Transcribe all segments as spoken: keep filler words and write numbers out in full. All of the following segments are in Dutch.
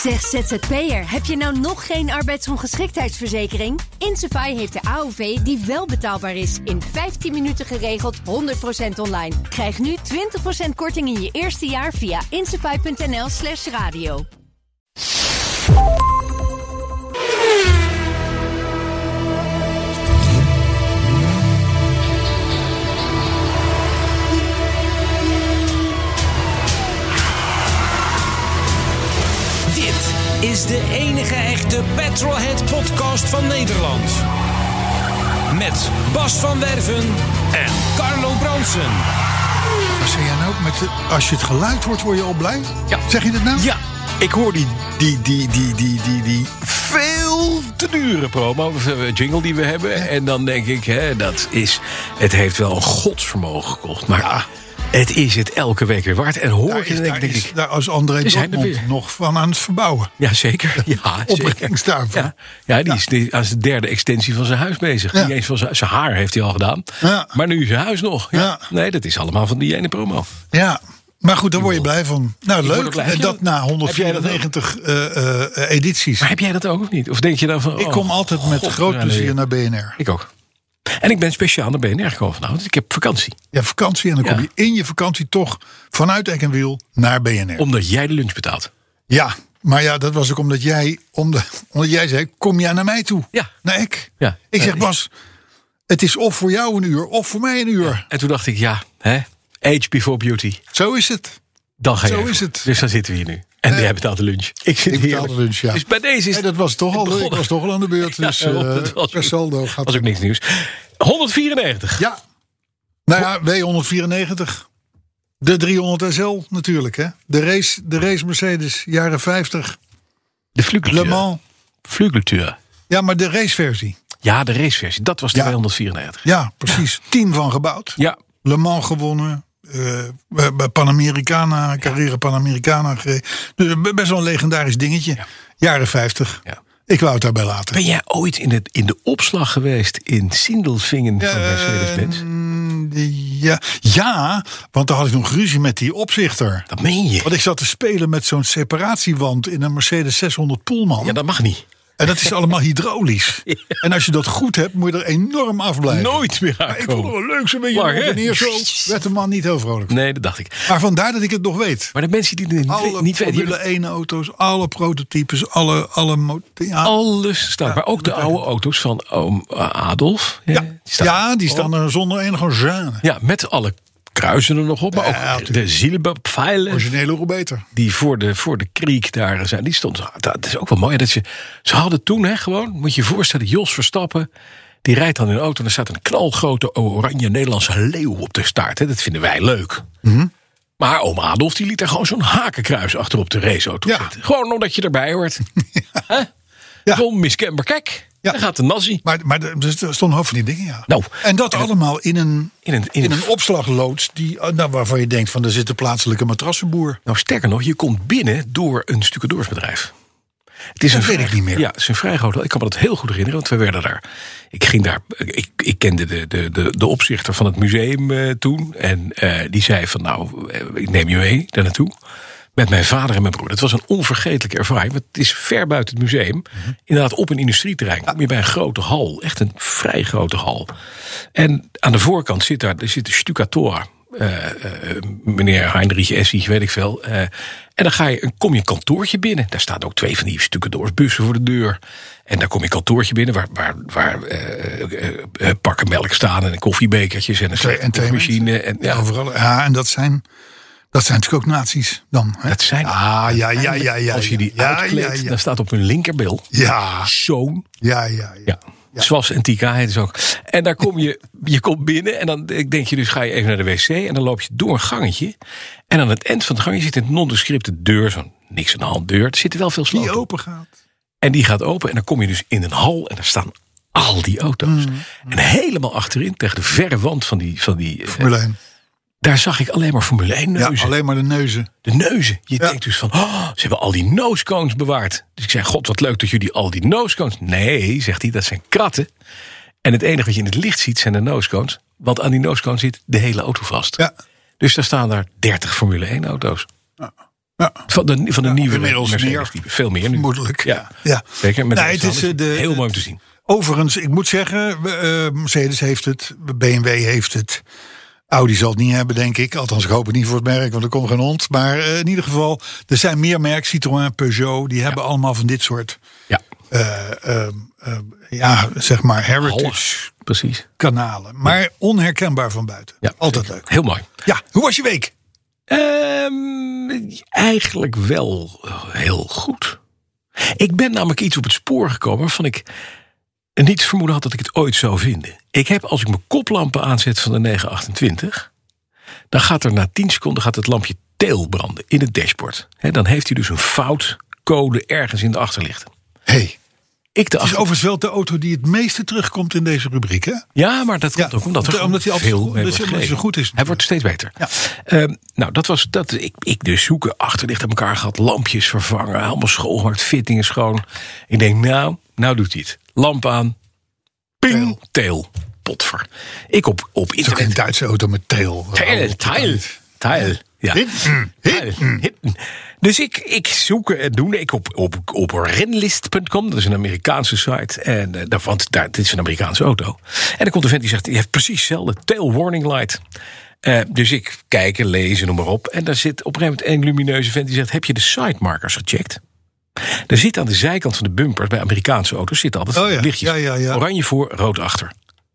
Zeg Z Z P'er, heb je nou nog geen arbeidsongeschiktheidsverzekering? Insafai heeft de A O V die wel betaalbaar is. In vijftien minuten geregeld, honderd procent online. Krijg nu twintig procent korting in je eerste jaar via insafai.nl slash radio. Is de enige echte Petrolhead-podcast van Nederland. Met Bas van Werven en Carlo Bronsen. Wat zeg jij nou? Met de, als je het geluid hoort, word je al blij? Ja. Zeg je dat nou? Ja, ik hoor die, die, die, die, die, die, die veel te dure promo, jingle die we hebben. Ja. En dan denk ik, hè, dat is, het heeft wel een godsvermogen gekost. Maar ja. Het is het elke week weer waard. En hoor daar je, is, denk, daar denk is, ik... Daar als André Dortmund nog van aan het verbouwen. Ja, zeker. Ja, opbrengst daarvan. Ja, ja, die ja. is die, als de derde extensie van zijn huis bezig. Ja. Niet eens van zijn, zijn haar heeft hij al gedaan. Ja. Maar nu zijn huis nog. Ja. Ja. Nee, dat is allemaal van die ene promo. Ja, maar goed, daar word je blij van. Nou, leuk. Blij. En dat na honderdvierennegentig uh, uh, edities. Maar heb jij dat ook of niet? Of denk je dan van... Ik kom oh, altijd God, met God, groot plezier ja, naar B N R. Ik ook. En ik ben speciaal naar B N R gekomen vanavond. Dus ik heb vakantie. Ja, vakantie. En dan kom ja. je in je vakantie toch vanuit Eck en Wiel naar B N R. Omdat jij de lunch betaalt. Ja, maar ja, dat was ook omdat jij, omdat, omdat jij zei, kom jij naar mij toe? Ja. Naar Eck. Ja. Ik zeg, Bas, het is of voor jou een uur, of voor mij een uur. Ja. En toen dacht ik, ja, hè, age before beauty. Zo is het. Dan ga je Zo even. is het. Dus dan zitten we hier nu. En uh, jij betaalt de lunch. Ik zit ik betaal de lunch, ja. Dus bij deze is hey, dat was toch al, ik was toch al aan de beurt. Dus ja, uh, was per saldo gaat was ook niks nieuws. honderdvierennegentig. Ja. Nou ja, W honderdvierennegentig. De driehonderd S L natuurlijk, hè. De race, de race Mercedes, jaren vijftig. De Flügeltür. Le Mans. Flügeltür. Ja, maar de raceversie. Ja, de raceversie. Dat was de ja. tweehonderdvierennegentig. Ja, precies. Ja. Team van gebouwd. Ja. Le Mans gewonnen. Uh, bij Panamericana, Carrera ja. Panamericana gereden. Dus best wel een legendarisch dingetje. Ja. Jaren vijftig. Ja. Ik wou het daarbij laten. Ben jij ooit in, het, in de opslag geweest in Sindelfingen van uh, Mercedes-Benz? Ja, ja, want daar had ik nog ruzie met die opzichter. Dat meen je? Want ik zat te spelen met zo'n separatiewand in een Mercedes zeshonderd Pullman. Ja, dat mag niet. En dat is allemaal hydraulisch. Ja. En als je dat goed hebt, moet je er enorm afblijven. Nooit meer aankomen. Ik vond het wel leuk, zo weet je Lang, op en neer zo. Werd de man niet heel vrolijk. Nee, dat dacht ik. Maar vandaar dat ik het nog weet. Maar de mensen die het niet, alle niet weten... Formule één auto's, alle prototypes, alle... alle ja. Alles staat. Ja, maar ook de oude auto's van oom Adolf. Ja, ja, die staan, ja, die staan er zonder enige gêne. Ja, met alle... kruisen er nog op, maar ja, ook de Silberpfeilen. Originele hoe beter. Die voor de, voor de kriek daar zijn. Die stond. Dat is ook wel mooi. Dat ze, ze hadden toen, hè, gewoon, moet je je voorstellen, Jos Verstappen. Die rijdt dan in een auto en er staat een knalgrote oranje Nederlandse leeuw op de staart. Hè. Dat vinden wij leuk. Mm-hmm. Maar oom Adolf die liet er gewoon zo'n hakenkruis achter op de raceauto ja. zitten. Gewoon omdat je erbij hoort. ja. Ja. Zo'n miskenbaar kijk. Ja. Dan gaat de nazi. Maar, maar er stonden een hoop van die dingen, ja. Nou, en dat en allemaal in een, in een, in in een, een opslagloods die, nou, waarvan je denkt van er zit een plaatselijke matrassenboer. Nou, sterker nog, je komt binnen door een stucadoorsbedrijf. Het is dat een weet vrij, ik niet meer. Ja, het is een vrij groot. Ik kan me dat heel goed herinneren, want we werden daar. Ik ging daar. Ik, ik kende de, de, de, de opzichter van het museum uh, toen. En uh, die zei van nou, ik neem je mee daar naartoe. Met mijn vader en mijn broer. Dat was een onvergetelijke ervaring. Want het is ver buiten het museum. Mm-hmm. Inderdaad, op een industrieterrein kom je bij een grote hal. Echt een vrij grote hal. En aan de voorkant zit daar er zit een stucator. Uh, uh, meneer Heinrich Essig, weet ik veel. Uh, en dan ga je, kom je een kantoortje binnen. Daar staan ook twee van die stucadoorsbussen voor de deur. En daar kom je een kantoortje binnen waar, waar, waar uh, uh, uh, pakken melk staan en koffiebekertjes en een en koffiemachine. En, ja. Overal. Ja, en dat zijn... Dat zijn natuurlijk ook nazi's dan. Hè? Dat zijn. Ah, ja, ja, ja, ja. Als je die ja, uitkleedt, ja, ja. dan staat op hun linkerbil. Ja. Zoon. Ja, ja, ja. ja. Ja. Swas en Tika heet het ook. En daar kom je, je komt binnen en dan denk je dus ga je even naar de wc en dan loop je door een gangetje. En aan het eind van het gangetje zit een nondescripte deur, zo'n niks aan de hand deur. Er zitten wel veel sloten. Die open gaat. En die gaat open en dan kom je dus in een hal en daar staan al die auto's. Mm. En helemaal achterin, tegen de verre wand van die... Van die Formule één. Daar zag ik alleen maar Formule één neuzen. Ja, alleen maar de neuzen. De neuzen. Je ja. denkt dus van, oh, ze hebben al die nosecones bewaard. Dus ik zei, god, wat leuk dat jullie al die nosecones... Nee, zegt hij, dat zijn kratten. En het enige wat je in het licht ziet zijn de nosecones. Want aan die nosecones zit de hele auto vast. Ja. Dus daar staan daar dertig Formule één auto's. Ja. Ja. Van de, van de ja, nieuwe Mercedes. Veel meer nu. Vermoedelijk. Ja. ja. Zeker. Met nee, het is, de, heel mooi om te zien. Overigens, ik moet zeggen, uh, Mercedes heeft het, B M W heeft het. Audi zal het niet hebben, denk ik. Althans, ik hoop het niet voor het merk, want er komt geen hond. Maar uh, in ieder geval, er zijn meer merken, Citroën, Peugeot, die hebben ja. allemaal van dit soort ja. Uh, uh, uh, ja, zeg maar heritage Alles. Precies. kanalen. Maar ja. onherkenbaar van buiten. Ja, altijd leuk. Heel mooi. Ja, hoe was je week? Um, eigenlijk wel heel goed. Ik ben namelijk iets op het spoor gekomen waarvan ik niet vermoeden had dat ik het ooit zou vinden. Ik heb, als ik mijn koplampen aanzet van de negen achtentwintig... dan gaat er na tien seconden gaat het lampje tail branden in het dashboard. He, dan heeft hij dus een foutcode ergens in de achterlichten. Hey. Ik de het is achter... overigens wel de auto die het meeste terugkomt in deze rubriek, hè? Ja, maar dat komt ja, ook omdat er omdat hij altijd veel goed, dus omdat hij zo goed is. Hij wordt steeds beter. Ja. Um, nou, dat was dat. Ik, ik dus zoeken, achterlicht aan elkaar gehad, lampjes vervangen, allemaal schoongemaakt, fittingen schoon. Ik denk, nou, nou doet hij het. Lamp aan, ping, tail, potver. Ik op, op internet. Het is ook een Duitse auto met tail. Tail, tail, tail. Ja. Hitten, hitten. Hitten. Dus ik, ik zoek en doen. Ik op, op, op renlist punt com, dat is een Amerikaanse site. En uh, daarvan, daar, dit is een Amerikaanse auto. En dan komt een vent die zegt, die heeft precies hetzelfde. Tail warning light. Uh, dus ik kijk en lezen, noem maar op. En daar zit op een gegeven moment een lumineuze vent die zegt, heb je de sidemarkers gecheckt? Er zit aan de zijkant van de bumper, bij Amerikaanse auto's, zit altijd oh ja, lichtjes. Ja, ja, ja. Oranje voor, rood achter.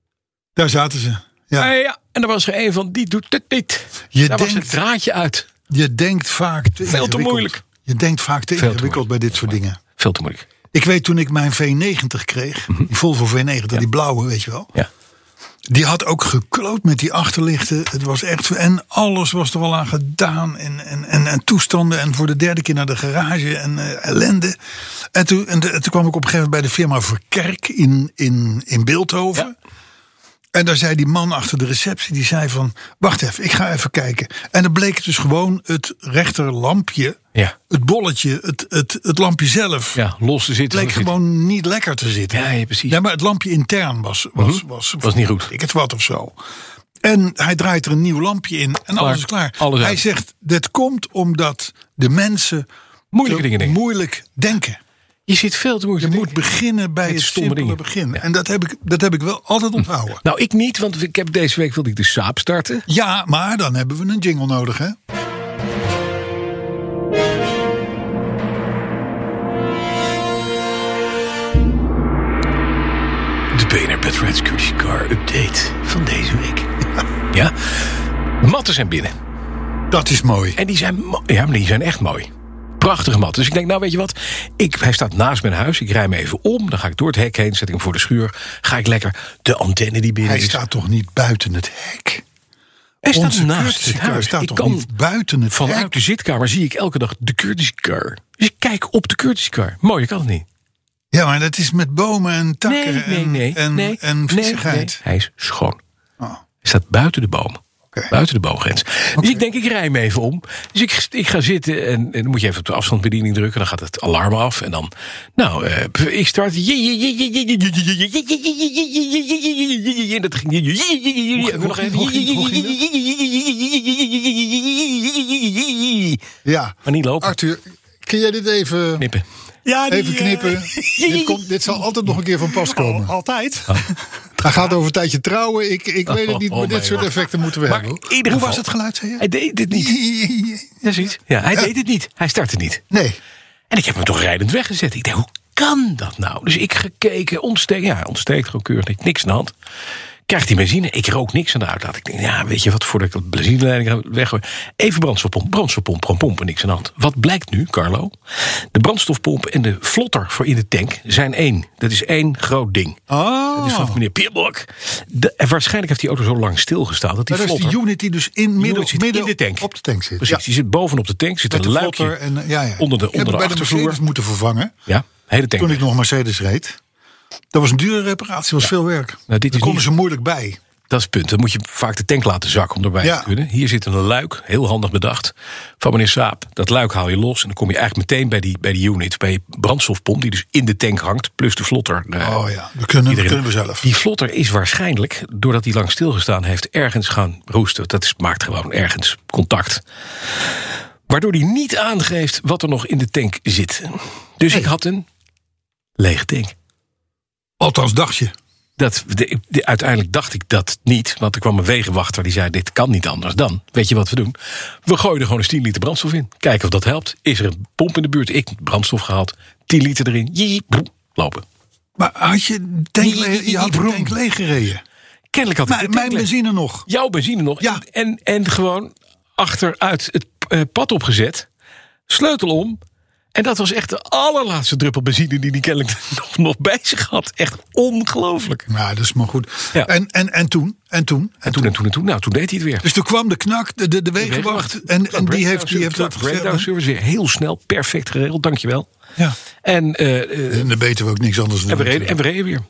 Daar zaten ze. Ja. Uh, ja, en er was er een van, die doet het niet. Je daar denkt, was het draadje uit. Je denkt vaak te Veel te moeilijk. Je denkt vaak te Veel ingewikkeld te bij dit soort dingen. Veel te moeilijk. Ik weet toen ik mijn V negentig kreeg, mm-hmm. die Volvo V negentig, ja. die blauwe, weet je wel. Ja. Die had ook gekloot met die achterlichten. Het was echt, en alles was er al aan gedaan. En, en, en, en toestanden. En voor de derde keer naar de garage. En uh, ellende. En toen, en de, toen kwam ik op een gegeven moment bij de firma Verkerk in, in, in Bilthoven. Ja. En daar zei die man achter de receptie, die zei van, wacht even, ik ga even kijken. En dan bleek het dus gewoon het rechterlampje, ja. het bolletje, het, het, het lampje zelf. Ja, los te zitten. Bleek gewoon zitten. niet lekker te zitten. Ja, ja, precies. Ja, maar het lampje intern was, was, mm-hmm. was, was niet goed. Ik het wat of zo. En hij draait er een nieuw lampje in en klaar. alles is klaar. Alles hij uit. zegt, dit komt omdat de mensen moeilijke dingen denken. moeilijk denken. Je zit veel te moeilijk. Je moet beginnen bij het, het simpele begin. Ja. En dat heb, ik, dat heb ik wel altijd onthouden. Nou, ik niet, want ik heb deze week wilde ik de Saab starten. Ja, maar dan hebben we een jingle nodig, hè? De B N R Pet Rats Courtesy Car Update van deze week. Ja, matten zijn binnen. Dat is mooi. En die zijn, mo- ja, maar die zijn echt mooi. Prachtige mat. Dus ik denk, nou weet je wat, ik, hij staat naast mijn huis. Ik rij me even om, dan ga ik door het hek heen, zet ik hem voor de schuur. Ga ik lekker de antenne die binnen hij is. Hij staat toch niet buiten het hek? Hij staat Onze naast het huis. staat ik toch kan niet buiten het vanuit hek? de zitkamer zie ik elke dag de courtesy car. Dus ik kijk op de courtesy car. Mooi, kan het niet. Ja, maar dat is met bomen en takken nee, nee, nee, en, nee, en, en viezigheid. Nee, nee. Hij is schoon. Oh. Hij staat buiten de bomen. Okay. Buiten de boomgrens. Dus okay. ik denk, ik rij hem even om. Dus ik, ik ga zitten en, en dan moet je even op de afstandsbediening drukken. Dan gaat het alarm af. En dan, nou, uh, ik start. En dat ging. Nog even. Ja, maar niet lopen. Arthur, kun jij dit even knippen? Ja, die, even knippen. Uh, dit, komt, dit zal altijd nog een keer van pas komen. Al, altijd. Oh. Hij gaat over een tijdje trouwen. Ik, ik weet het niet, maar oh, dit soort effecten moeten we maar hebben. In ieder Hoe geval, was het geluid, zei je? Hij deed het niet. Ja, zoiets. Ja, hij ja. deed het niet. Hij startte niet. Nee. En ik heb hem toch rijdend weggezet. Ik dacht, hoe kan dat nou? Dus ik gekeken, ontsteek. Ja, ontsteekt gewoon keurig. Niks aan de hand. Krijgt die benzine, ik rook niks aan de uitlaat. Ik denk, ja, weet je wat, voordat ik dat benzineleiding ga weggooi. Even brandstofpomp, brandstofpomp, gewoon pompen, niks aan de hand. Wat blijkt nu, Carlo? De brandstofpomp en de vlotter voor in de tank zijn één. Dat is één groot ding. Oh. Dat is van meneer Pierblok. De, en waarschijnlijk heeft die auto zo lang stilgestaan dat die dat vlotter... is die unit die dus in midden, zit midden in de tank. op de tank zit. Precies, ja. Die zit bovenop de tank, zit met een de luikje en, ja, ja. onder de, onder de bij achtervloer. de Mercedes moeten vervangen. Ja, hele tank. Toen ik nog Mercedes reed. Dat was een dure reparatie, was ja. veel werk. Nou, dit Daar is konden niet... ze moeilijk bij. Dat is het punt. Dan moet je vaak de tank laten zakken om erbij ja. te kunnen. Hier zit een luik, heel handig bedacht, van meneer Saab. Dat luik haal je los en dan kom je eigenlijk meteen bij die, bij die unit, bij je brandstofpomp die dus in de tank hangt, plus de vlotter. De, oh ja, dat kunnen, dat kunnen we zelf. Die vlotter is waarschijnlijk, doordat hij lang stilgestaan heeft, ergens gaan roesten. Dat is, maakt gewoon ergens contact. Waardoor hij niet aangeeft wat er nog in de tank zit. Dus Nee. ik had een lege tank. Althans, dacht je. Dat, de, de- uiteindelijk dacht ik dat niet. Want er kwam een wegenwachter die zei, dit kan niet anders dan. Weet je wat we doen? We gooien er gewoon eens tien liter brandstof in. Kijken of dat helpt. Is er een pomp in de buurt? Ik brandstof gehaald. tien liter erin. Jee, broe, lopen. Maar had je, tank le- je had de Broem. tank leeggereden? Kennelijk had ik Maar de tank mijn leeg. benzine nog. Jouw benzine nog. Ja. En, en gewoon achteruit het eh, pad opgezet. Sleutel om. En dat was echt de allerlaatste druppel benzine die hij kennelijk nog, nog bij zich had. Echt ongelooflijk. Ja, dat is maar goed. Ja. En, en, en toen? En toen? En toen en toen en toen. Nou, toen deed hij het weer. Dus toen kwam de knak, de, de, de wegenwacht. En, en die heeft, die heeft dat breakdown gezegd. service weer heel snel, perfect geregeld. Dankjewel. Ja. En, eh, eh, En dan weten we ook niks anders en, we reden, en we reden weer.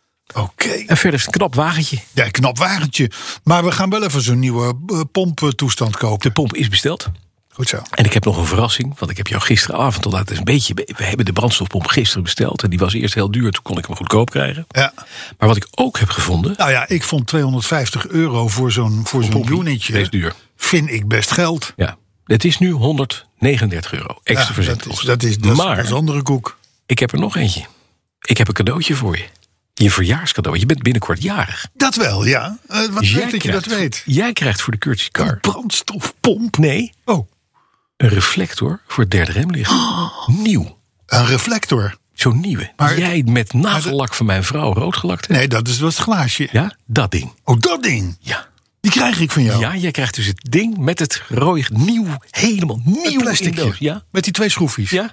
Oké. En verder is het een knap wagentje. Ja, knap wagentje. Maar we gaan wel even zo'n nieuwe uh, pomptoestand kopen. De pomp is besteld. Goed zo. En ik heb nog een verrassing. Want ik heb jou gisteravond al laten een beetje. We hebben de brandstofpomp gisteren besteld. En die was eerst heel duur. Toen kon ik hem goedkoop krijgen. Ja. Maar wat ik ook heb gevonden. Nou ja, ik vond tweehonderdvijftig euro voor zo'n voor zo'n pompie, unitje. best duur. Vind ik best geld. Ja, het is nu honderdnegenendertig euro. Extra Ja, verzend. dat is, dat is, dat is, Maar dat is andere koek. ik heb er nog eentje. Ik heb een cadeautje voor je. Je verjaarscadeau. Je bent binnenkort jarig. Dat wel, ja. Uh, wat Dus leuk dat je dat krijgt- weet. Jij krijgt voor de courtesy car. Brandstofpomp. Nee, Oh, een reflector voor het derde remlicht. Nieuw. een reflector. Zo'n nieuwe. Maar- Jij met nagellak van mijn vrouw rood gelakt hebt. Nee, dat is dat glaasje. Ja, dat ding. Oh, dat ding. Ja. Die krijg ik van jou. Ja, jij krijgt dus het ding met het rode nieuw. Helemaal nieuw Een in plasticje. doos. Ja. Met die twee schroefjes. Ja.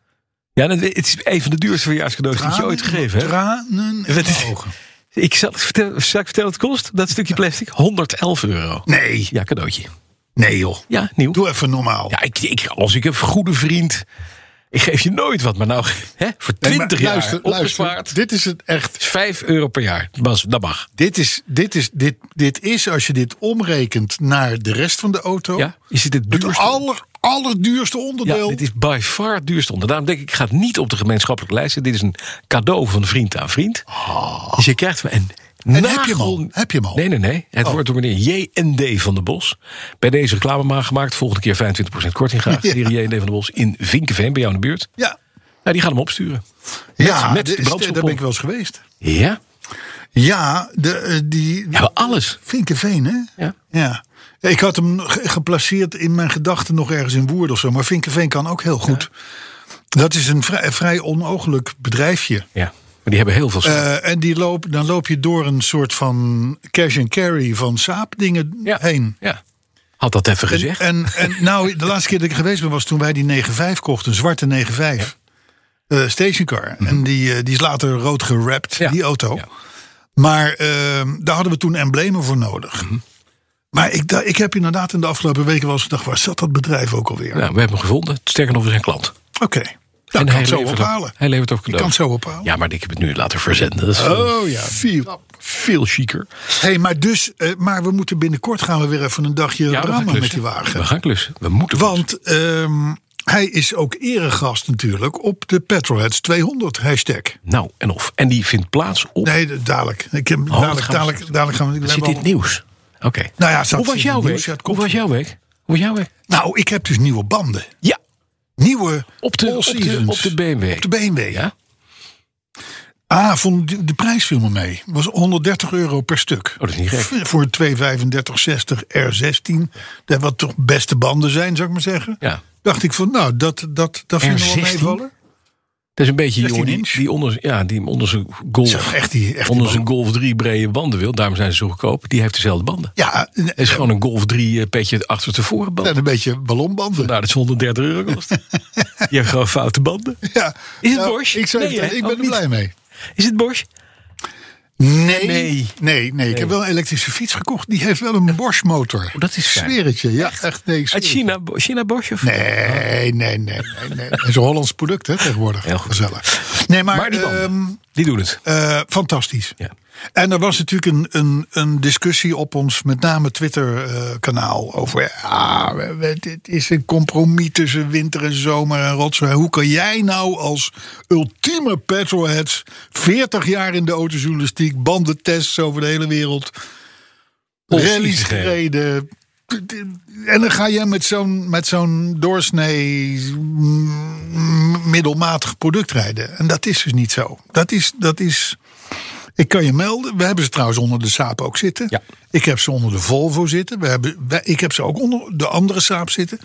Ja, dat- het is een van de duurste verjaarscadeaus die je ooit gegeven hebt. Tranen in Wat mijn is- ogen. Ik zal, vertel, zal ik vertellen wat het kost? Dat stukje plastic? honderd elf euro. Nee, Ja, cadeautje. nee joh. Ja, nieuw. Doe even normaal. Ja, ik, ik, als ik een goede vriend... Ik geef je nooit wat, maar nou, hè, voor Nee, maar twintig jaar luister, opgespaard. luister. Dit is het echt. is vijf euro per jaar. Bas, dat mag. Dit is, dit, is, dit, dit is, als je dit omrekent naar de rest van de auto, Ja? Is het het het duurste? aller, allerduurste Ja, onderdeel. dit is by far het duurste onder. Daarom denk ik, ik ga het niet op de gemeenschappelijke lijst zetten. Dit is een cadeau van vriend aan vriend. Dus je krijgt een En nagel... heb je hem al? Heb je hem al? Nee, nee, nee. Het Oh. wordt door meneer J N D van der Bos. Bij deze reclame maar gemaakt. Volgende keer vijfentwintig procent korting graag. Ja. Meneer J N D van der Bos in Vinkenveen, bij jou in de buurt. Ja, Nou, die gaat hem opsturen. Met, ja met dit de is- brandstofpomp. daar ben ik wel eens geweest. Ja? Ja, de, eh, die. Ja, maar alles. Vinkenveen, hè? Ja. Ja. Ja, ik had hem ge- geplaceerd in mijn gedachten nog ergens in Woerden of zo. Maar Vinkenveen kan ook heel goed. Dat is een vrij, vrij onogelijk bedrijfje. Ja. Maar die hebben heel veel... Eh, en die loop, dan loop je door een soort van cash and carry van Saab dingen ja. heen. Ja. Had dat even gezegd. En, en nou, de laatste keer dat ik geweest ben was toen wij die negen vijf kochten. Een zwarte negen vijf. eh, stationcar. En die, eh, die is later rood gerapt, Ja. die auto. Ja. Maar ehm, daar hadden we toen emblemen voor nodig. Maar ik, da- ik heb inderdaad in de afgelopen weken wel eens gedacht, waar zat dat bedrijf ook alweer? Nou, we hebben hem gevonden. Sterker nog, we zijn klant. Oké, nou, ik kan hij het zo levert ook- ophalen. Hij levert ook Ik cadeau. kan het zo ophalen. Ja, maar ik heb het nu laten verzenden. Dat is Oh ja, veel, veel chiquer. Hey, maar, dus, eh, maar we moeten binnenkort gaan we weer even een dagje Ja, we gaan rammen met klussen. die wagen. We gaan klussen. We moeten klussen. Want ehm, hij is ook eregast natuurlijk op de Petrolheads tweehonderd hashtag. Nou, en of. En die vindt plaats op... Nee, d- dadelijk. Ik heb, Oh, dat dadelijk, gaan we dadelijk, dadelijk gaan we... we zit hebben dit al- nieuws? Oké. Nou ja, zat Hoe was in jouw het week? nieuws, ja, het Hoe komt. was jouw week? Hoe was jouw week? Nou, ik heb dus nieuwe banden. Ja, Nieuwe op de, All op de, Seasons. op de B M W. Op de B M W. Ja? Ah, vond de, de prijs viel me mee. Was honderddertig euro per stuk. Oh, dat is niet gek. V- Voor een tweehonderdvijfendertig zestig R zestien. Dat wat toch beste banden zijn, zou ik maar zeggen. Ja. Dacht ik van, nou, dat, dat, dat vind ik nog wel R zestien? meevallen. Dat is een beetje die zestien jongen die, inch. die onder, ja, die onder zijn Golf, Zo, echt die, echt die onder zijn banden. Golf drie brede banden wil. Daarom zijn ze zo goedkoop. Die heeft dezelfde banden. Ja, Het is gewoon een Golf drie eh, petje achterstevoren band. en een beetje ballonbanden. Nou, dat is honderddertig euro kost. Je hebt gewoon foute banden. Ja. Is het Nou, Bosch? Ik, zou Nee, even- hè? ik ben Ook er niet. blij mee. Is het Bosch? Nee, Nee. nee, nee, Ik heb wel een elektrische fiets gekocht. Die heeft wel een Bosch motor. Oh, dat is fijn. Zweer het je. Ja, echt. Nee, ik zweer Uit het. China, China Bosch? Of? Nee, nee, nee, nee, nee. Het is een Hollands product, hè, tegenwoordig. Heel goed. Gezellig. Nee, maar, Maar die banden, ehm, die doen het. eh, fantastisch. Ja. En er was natuurlijk een, een, een discussie op ons, met name Twitter-kanaal, over ja, we- we- dit is een compromis tussen winter en zomer en rotzooi. Hoe kan jij nou als ultieme petrolheads, veertig jaar in de autojournalistiek, bandentests over de hele wereld, All rallies season gereden. gereden, En dan ga je met zo'n, met zo'n doorsnee middelmatig product rijden. En dat is dus niet zo. Dat is, dat is. Ik kan je melden. We hebben ze trouwens onder de Saab ook zitten. Ja. Ik heb ze onder de Volvo zitten. We hebben, wij, ik heb ze ook onder de andere Saab zitten.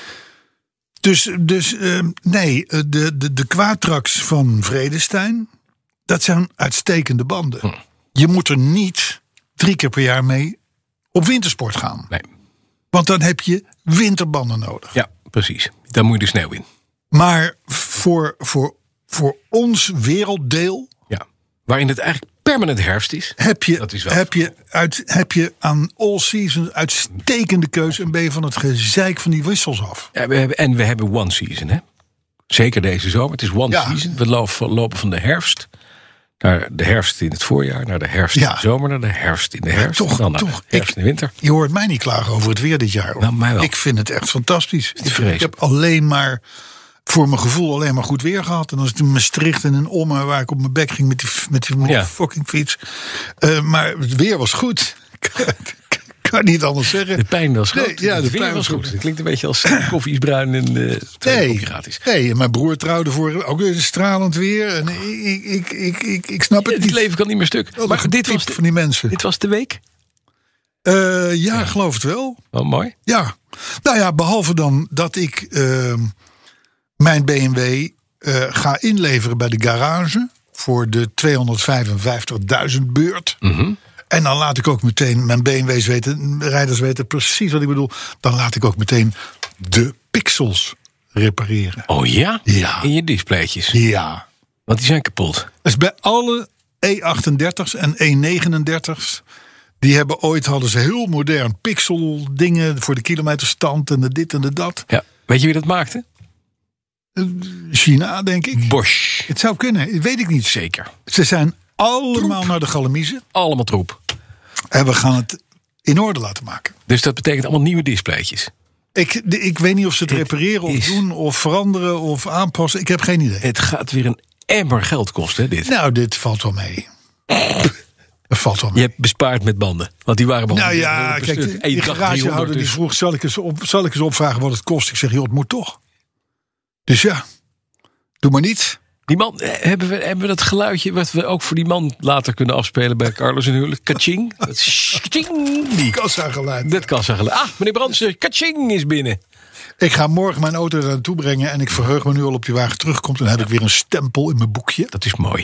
Dus, dus uh, nee, de, de, de Quatrax van Vredestein, dat zijn uitstekende banden. Hm. Je moet er niet drie keer per jaar mee op wintersport gaan. Nee. Want dan heb je winterbanden nodig. Ja, precies. Dan moet je de sneeuw in. Maar voor, voor, voor ons werelddeel... Ja, waarin het eigenlijk permanent herfst is. Heb je, dat is wel heb je, uit, heb je aan all season uitstekende keuze... en ben je van het gezeik van die wissels af. Ja, we hebben, en we hebben one season, hè? Zeker deze zomer. Het is one ja. season. We lopen, lopen van de herfst naar de herfst in het voorjaar... naar de herfst ja. in de zomer, naar de herfst in de herfst... Ja, toch, dan naar toch, de herfst ik, in de winter. Je hoort mij niet klagen over het weer dit jaar. Hoor. Nou, mij wel. Ik vind het echt fantastisch. Het ik, ik heb alleen maar... voor mijn gevoel alleen maar goed weer gehad. En dan was het in Maastricht en in Ommen... waar ik op mijn bek ging met die, met die, met ja. die fucking fiets. Uh, maar het weer was goed. Kan niet anders zeggen. De pijn was goed. Nee, ja, de, de pijn was was goed. goed. Het klinkt een beetje als koffie is bruin en uh, nee, koffie gratis. Nee, en mijn broer trouwde voor ook weer stralend weer. En ik, ik, ik, ik, ik snap het ja, niet. Het leven kan niet meer stuk. Oh, maar dit was de, van die mensen. Dit was de week? Uh, ja, ja, geloof het wel. Wel mooi. Ja. Nou ja, behalve dan dat ik uh, mijn B M W uh, ga inleveren bij de garage... voor de tweehonderdvijfenvijftigduizend beurt... Mm-hmm. En dan laat ik ook meteen mijn B M W's weten, rijders weten precies wat ik bedoel. Dan laat ik ook meteen de pixels repareren. Oh ja? Ja. In je displaytjes? Ja. Want die zijn kapot. Dus bij alle E achtendertig's en E negenendertig's... die hebben ooit, hadden ze heel modern pixel dingen... voor de kilometerstand en de dit en de dat. Ja. Weet je wie dat maakte? China, denk ik. Bosch. Het zou kunnen, dat weet ik niet. Zeker. Ze zijn allemaal troep. naar de Galamiezen. Allemaal troep. En we gaan het in orde laten maken. Dus dat betekent allemaal nieuwe displaytjes. Ik, ik weet niet of ze het, het repareren of is... doen of veranderen of aanpassen. Ik heb geen idee. Het gaat weer een emmer geld kosten, hè, dit? Nou, dit valt wel mee. Dat valt wel mee. Je hebt bespaard met banden. Want die waren Nou ja, kijk, die, die garagehouder die vroeg... Zal ik, eens op, zal ik eens opvragen wat het kost? Ik zeg, joh, het moet toch. Dus ja, doe maar niet. Die man, hebben we, hebben we dat geluidje... wat we ook voor die man later kunnen afspelen... bij Carlos en huwelijk? Kaching. Dat die kassageluid. Dat kassageluid. Ah, meneer Brandsen, kaching is binnen. Ik ga morgen mijn auto daar naartoe brengen... en ik verheug me nu al op die wagen terugkomt... en dan heb ik weer een stempel in mijn boekje. Dat is mooi.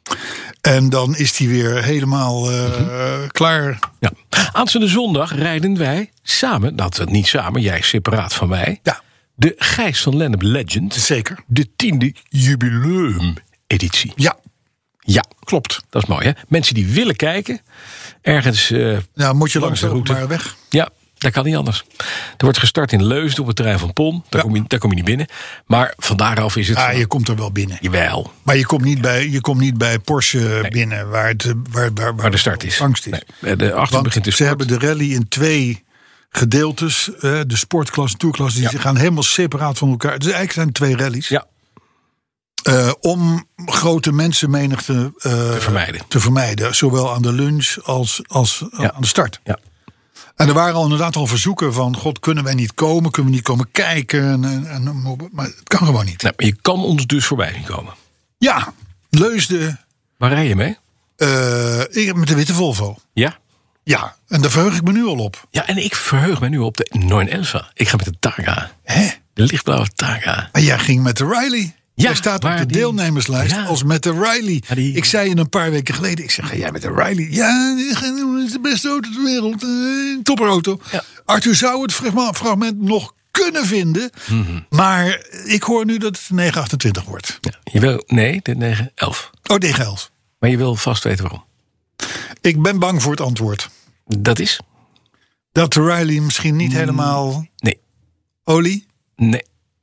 En dan is die weer helemaal uh, mm-hmm. klaar. Ja. Aanstaande zondag rijden wij samen... dat niet samen, jij separaat van mij... Ja. De Gijs van Lennep Legend. Zeker. De tiende jubileum-editie. Ja. Ja. Klopt. Dat is mooi, hè? Mensen die willen kijken. Ergens uh, nou, moet je langs de route. Maar weg. Ja, dat kan niet anders. Er wordt gestart in Leusden op het terrein van Pon. Daar, ja. kom, je, daar kom je niet binnen. Maar van daaraf is het... Ah, je komt er wel binnen. Jawel. Maar je komt niet bij, je komt niet bij Porsche nee. binnen... Waar, het, waar, waar, waar, waar de start is. Angst is. Nee. De achter begint de sport. Ze hebben de rally in twee... gedeeltes, de sportklas en toerklas, die ja. gaan helemaal separaat van elkaar. Dus eigenlijk zijn het twee rallies. Ja. Uh, om grote mensenmenigte uh, te, vermijden. te vermijden. Zowel aan de lunch als, als ja. aan de start. Ja. En er waren al inderdaad al verzoeken van... God, kunnen wij niet komen? Kunnen we niet komen kijken? En, en, en, maar het kan gewoon niet. Nee, maar je kan ons dus voorbij zien komen. Ja, Leusden. Waar rij je mee? Uh, ik, met de witte Volvo. Ja? Ja, en daar verheug ik me nu al op. Ja, en ik verheug me nu op de negen elf. Ik ga met de Targa. Hè? De lichtblauwe Targa. Maar jij ging met de Riley. Ja, jij staat op de die... deelnemerslijst ja. als met de Riley. Ja, die... Ik zei je een paar weken geleden, ik zeg, ga jij met de Riley? Ja, dat is de beste auto ter wereld. Uh, topperauto. Ja. Arthur zou het fragment nog kunnen vinden. Mm-hmm. Maar ik hoor nu dat het de negen achtentwintig wordt. Ja, je wil, nee, de negen elf. Oh, negen elf. Maar je wil vast weten waarom. Ik ben bang voor het antwoord. Dat is? Dat de Riley misschien niet helemaal... Nee. Olie? Nee.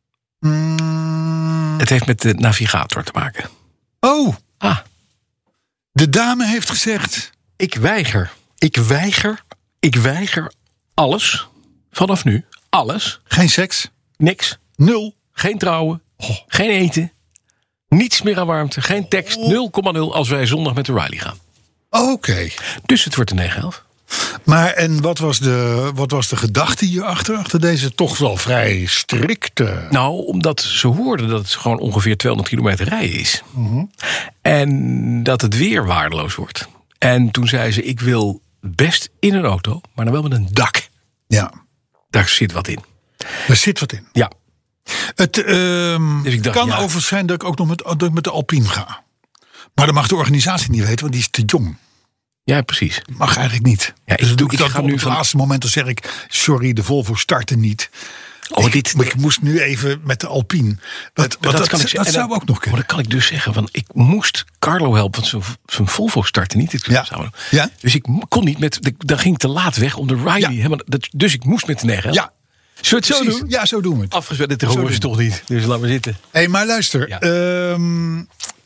Mm. Het heeft met de navigator te maken. Oh. Ah. De dame heeft gezegd... Ik weiger. Ik weiger. Ik weiger alles. Vanaf nu. Alles. Geen seks? Niks. Nul? Geen trouwen. Oh. Geen eten. Niets meer aan warmte. Geen tekst. nul komma nul als wij zondag met de Riley gaan. Oké. Okay. Dus het wordt de negen elf. Maar en wat was de, wat was de gedachte hierachter? Achter deze toch wel vrij strikte... Nou, omdat ze hoorden dat het gewoon ongeveer tweehonderd kilometer rijden is. Mm-hmm. En dat het weer waardeloos wordt. En toen zei ze, ik wil best in een auto, maar dan wel met een dak. Ja. Daar zit wat in. Er zit wat in. Ja. Het um, dus dacht, kan ja. overigens zijn dat ik ook nog met, dat ik met de Alpine ga. Maar dat mag de organisatie niet weten, want die is te jong. Ja, precies. Dat mag eigenlijk niet. Ja, dus ik doe ik dat ga nu op het van... laatste moment, dan zeg ik... sorry, de Volvo startte niet. Oh, ik, dit... ik moest nu even met de Alpine. Dat, dat, dat, kan dat, ik, dat zou dan, ook nog kunnen. Maar dan kan ik dus zeggen, van, ik moest Carlo helpen... want zijn, zijn Volvo startte niet. Dit ja. Ja? Dus ik kon niet met... Dan ging ik te laat weg om de Riley. Ja. Dat, dus ik moest met de negen. Ja. Zullen we het zo doen? Ja, zo doen we het. Afgezet, dit horen ze toch niet. Dus laat maar zitten. Hé, hey, maar luister. Ja. Um,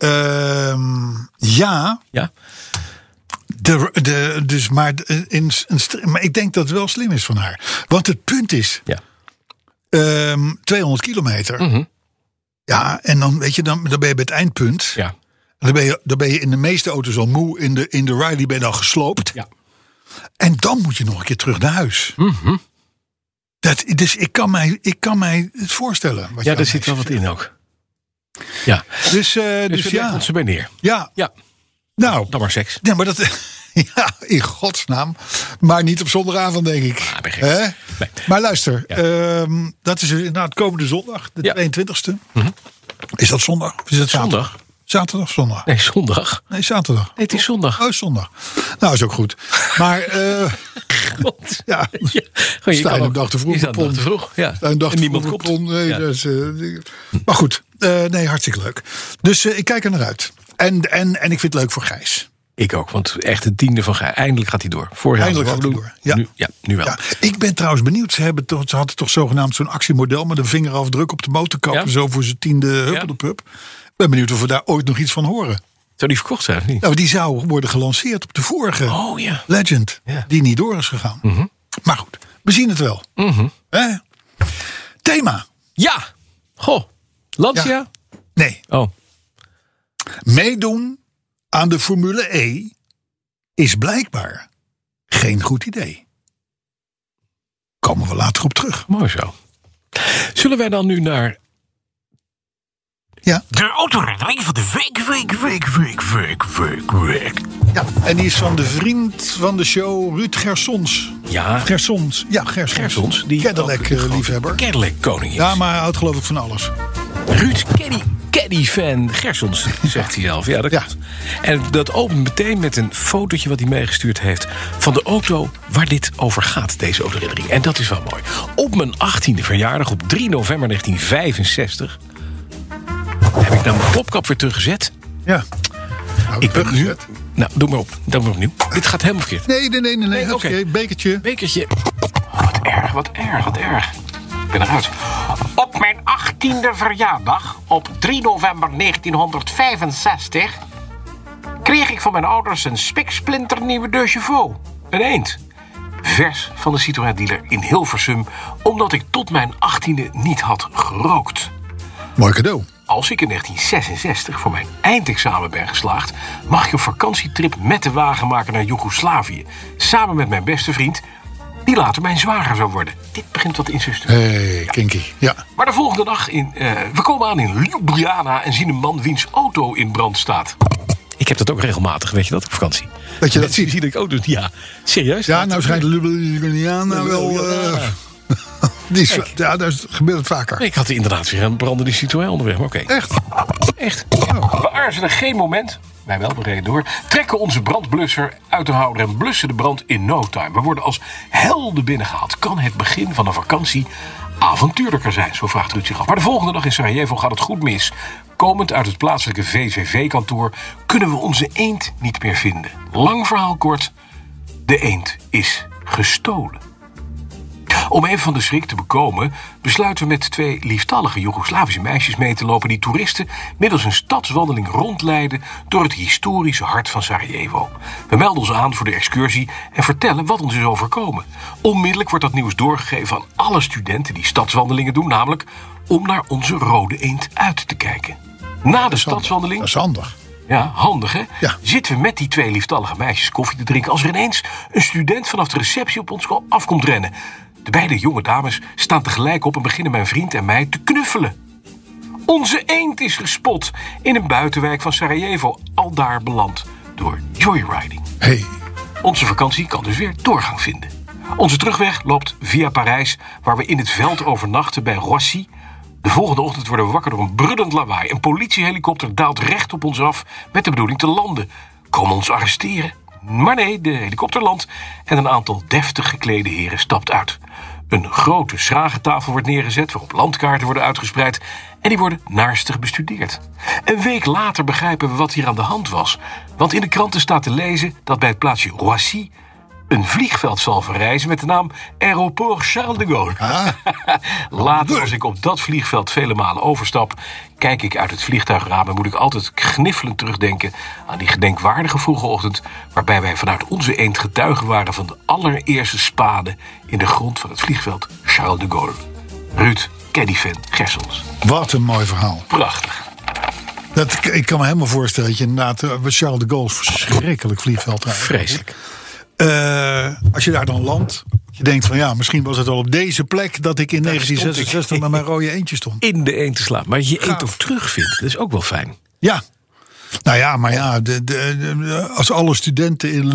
um, ja. Ja. De, de, dus maar, in, in, maar ik denk dat het wel slim is van haar. Want het punt is... Ja. Um, tweehonderd kilometer. Mm-hmm. Ja, en dan, weet je, dan, dan ben je bij het eindpunt. Ja. Dan ben je, dan ben je in de meeste auto's al moe. In de, in de Riley ben je dan gesloopt. Ja. En dan moet je nog een keer terug naar huis. Mm-hmm. Dat, dus ik kan, mij, ik kan mij het voorstellen. Wat ja, daar zit wel wat in ook. Ja. Dus, uh, dus, dus ja. ja. ze bij neer. Ja. Ja. Nou. Dan maar seks. Ja, maar dat... Ja, in godsnaam. Maar niet op zondagavond, denk ik. Ah, Hè? Nee. Maar luister, ja. um, dat is inderdaad komende zondag, de ja. tweeëntwintigste. Mm-hmm. Is dat zondag? Of is het zaterdag? Zondag. Zaterdag of zondag? Nee, zondag. Nee, zaterdag. Nee, het is zondag. Oh, zondag. Nou, is ook goed. Maar, uh, God. Ja. ja. Gewoon, sta je een dag te vroeg. Je dag te vroeg, ja. Een dag en niemand komt. komt. Nee, ja. dat is, uh, maar goed, uh, nee, hartstikke leuk. Dus uh, ik kijk er naar uit. En, en, en ik vind het leuk voor Gijs. Ik ook, want echt het tiende van Gijs. Eindelijk gaat hij door. Vorig jaar Eindelijk gaat hij door. Ja. Nu, ja, nu wel. Ja. Ik ben trouwens benieuwd. Ze, hebben toch, ze hadden toch zogenaamd zo'n actiemodel met een vingerafdruk op de motorkap. Ja. Zo voor zijn tiende huppeldepup. Ik ben benieuwd of we daar ooit nog iets van horen. Zou die verkocht zijn of niet? Nou, die zou worden gelanceerd op de vorige oh, ja. Legend. Ja. Die niet door is gegaan. Mm-hmm. Maar goed, we zien het wel. Mm-hmm. Hè? Thema. Ja. Goh. Lancia? Ja. Nee. Oh. Meedoen aan de Formule E is blijkbaar geen goed idee. Komen we later op terug. Mooi zo. Zullen wij dan nu naar... Ja. De autoherinnering van de week, week, week, week, week, week, week. Ja, en die is van de vriend van de show, Ruud Gersons. Ja. Gersons. Ja, Gersons. Gersons. Die Cadillac-liefhebber. Cadillac-koning is. Ja, maar hij houdt geloof ik van alles. Ruud Caddy, Caddy-fan Gersons, zegt hij zelf. Ja, dat ja. klopt. En dat opent meteen met een fotootje wat hij meegestuurd heeft... van de auto waar dit over gaat, deze autoherinnering. En dat is wel mooi. Op mijn achttiende verjaardag, op drie november negentien vijfenzestig... heb ik nou mijn plopkap weer teruggezet. Ja. Nou, ik ben nu... Nou, doe maar op. Doe maar opnieuw. Dit gaat helemaal verkeerd. Nee, nee, nee. nee, nee. nee Oké. Okay. Bekertje. Bekertje. Oh, wat erg, wat erg, wat erg. Ik ben eruit. Op mijn achttiende verjaardag, op drie november negentienhonderdvijfenzestig... kreeg ik van mijn ouders een spiksplinternieuwe De Chauveau. Een eend. Vers van de Citroën dealer in Hilversum... omdat ik tot mijn achttiende niet had gerookt. Mooi cadeau. Als ik in negentien zesenzestig voor mijn eindexamen ben geslaagd... mag ik een vakantietrip met de wagen maken naar Joegoslavië. Samen met mijn beste vriend, die later mijn zwager zou worden. Dit begint wat inzuster. Hey, kinky, ja. Maar de volgende dag, in, uh, we komen aan in Ljubljana... en zien een man wiens auto in brand staat. Ik heb dat ook regelmatig, weet je dat, op vakantie. Dat je dat ziet? Zie ik ook doen. Ja, serieus? Ja, nou schijnt Ljubljana wel... Uh, die is, ja, dat gebeurt het vaker. Ik had inderdaad weer een brandende Citroën onderweg, maar oké. Okay. Echt? Echt. Oh. We aarzelen geen moment... Wij wel, we reden door. Trekken onze brandblusser uit de houder en blussen de brand in no time. We worden als helden binnengehaald. Kan het begin van een vakantie avontuurlijker zijn? Zo vraagt Ruud zich af. Maar de volgende dag in Sarajevo gaat het goed mis. Komend uit het plaatselijke V V V-kantoor kunnen we onze eend niet meer vinden. Lang verhaal kort. De eend is gestolen. Om even van de schrik te bekomen, besluiten we met twee lieftallige Joegoslavische meisjes mee te lopen die toeristen middels een stadswandeling rondleiden door het historische hart van Sarajevo. We melden ons aan voor de excursie en vertellen wat ons is overkomen. Onmiddellijk wordt dat nieuws doorgegeven aan alle studenten die stadswandelingen doen, namelijk om naar onze rode eend uit te kijken. Na de stadswandeling... Dat is handig. Ja, handig hè? Ja. Zitten we met die twee lieftallige meisjes koffie te drinken... als er ineens een student vanaf de receptie op ons afkomt rennen. De beide jonge dames staan tegelijk op... en beginnen mijn vriend en mij te knuffelen. Onze eend is gespot in een buitenwijk van Sarajevo. Aldaar beland door joyriding. Hey. Onze vakantie kan dus weer doorgang vinden. Onze terugweg loopt via Parijs... waar we in het veld overnachten bij Roissy. De volgende ochtend worden we wakker door een brullend lawaai. Een politiehelikopter daalt recht op ons af met de bedoeling te landen. Komen ons arresteren? Maar nee, de helikopter landt en een aantal deftig geklede heren stapt uit. Een grote schragentafel wordt neergezet waarop landkaarten worden uitgespreid... en die worden naarstig bestudeerd. Een week later begrijpen we wat hier aan de hand was. Want in de kranten staat te lezen dat bij het plaatsje Roissy... een vliegveld zal verrijzen met de naam Aéroport Charles de Gaulle. Ah. Later, als ik op dat vliegveld vele malen overstap... kijk ik uit het vliegtuigraam en moet ik altijd kniffelend terugdenken... aan die gedenkwaardige vroege ochtend... waarbij wij vanuit onze eend getuigen waren... van de allereerste spade in de grond van het vliegveld Charles de Gaulle. Ruud, Caddy-fan, Gersels. Wat een mooi verhaal. Prachtig. Dat, ik kan me helemaal voorstellen dat je inderdaad... Uh, Charles de Gaulle verschrikkelijk vliegveld rijdt. Vreselijk. Uh, als je daar dan landt, je denkt van ja, misschien was het al op deze plek dat ik in Daar negentien stond zesenzestig ik. met mijn rode eentje stond. In de eend te slaan. Maar je eend Gaaf. ook terugvindt, dat is ook wel fijn. Ja. Nou ja, maar ja, de, de, de, als alle studenten in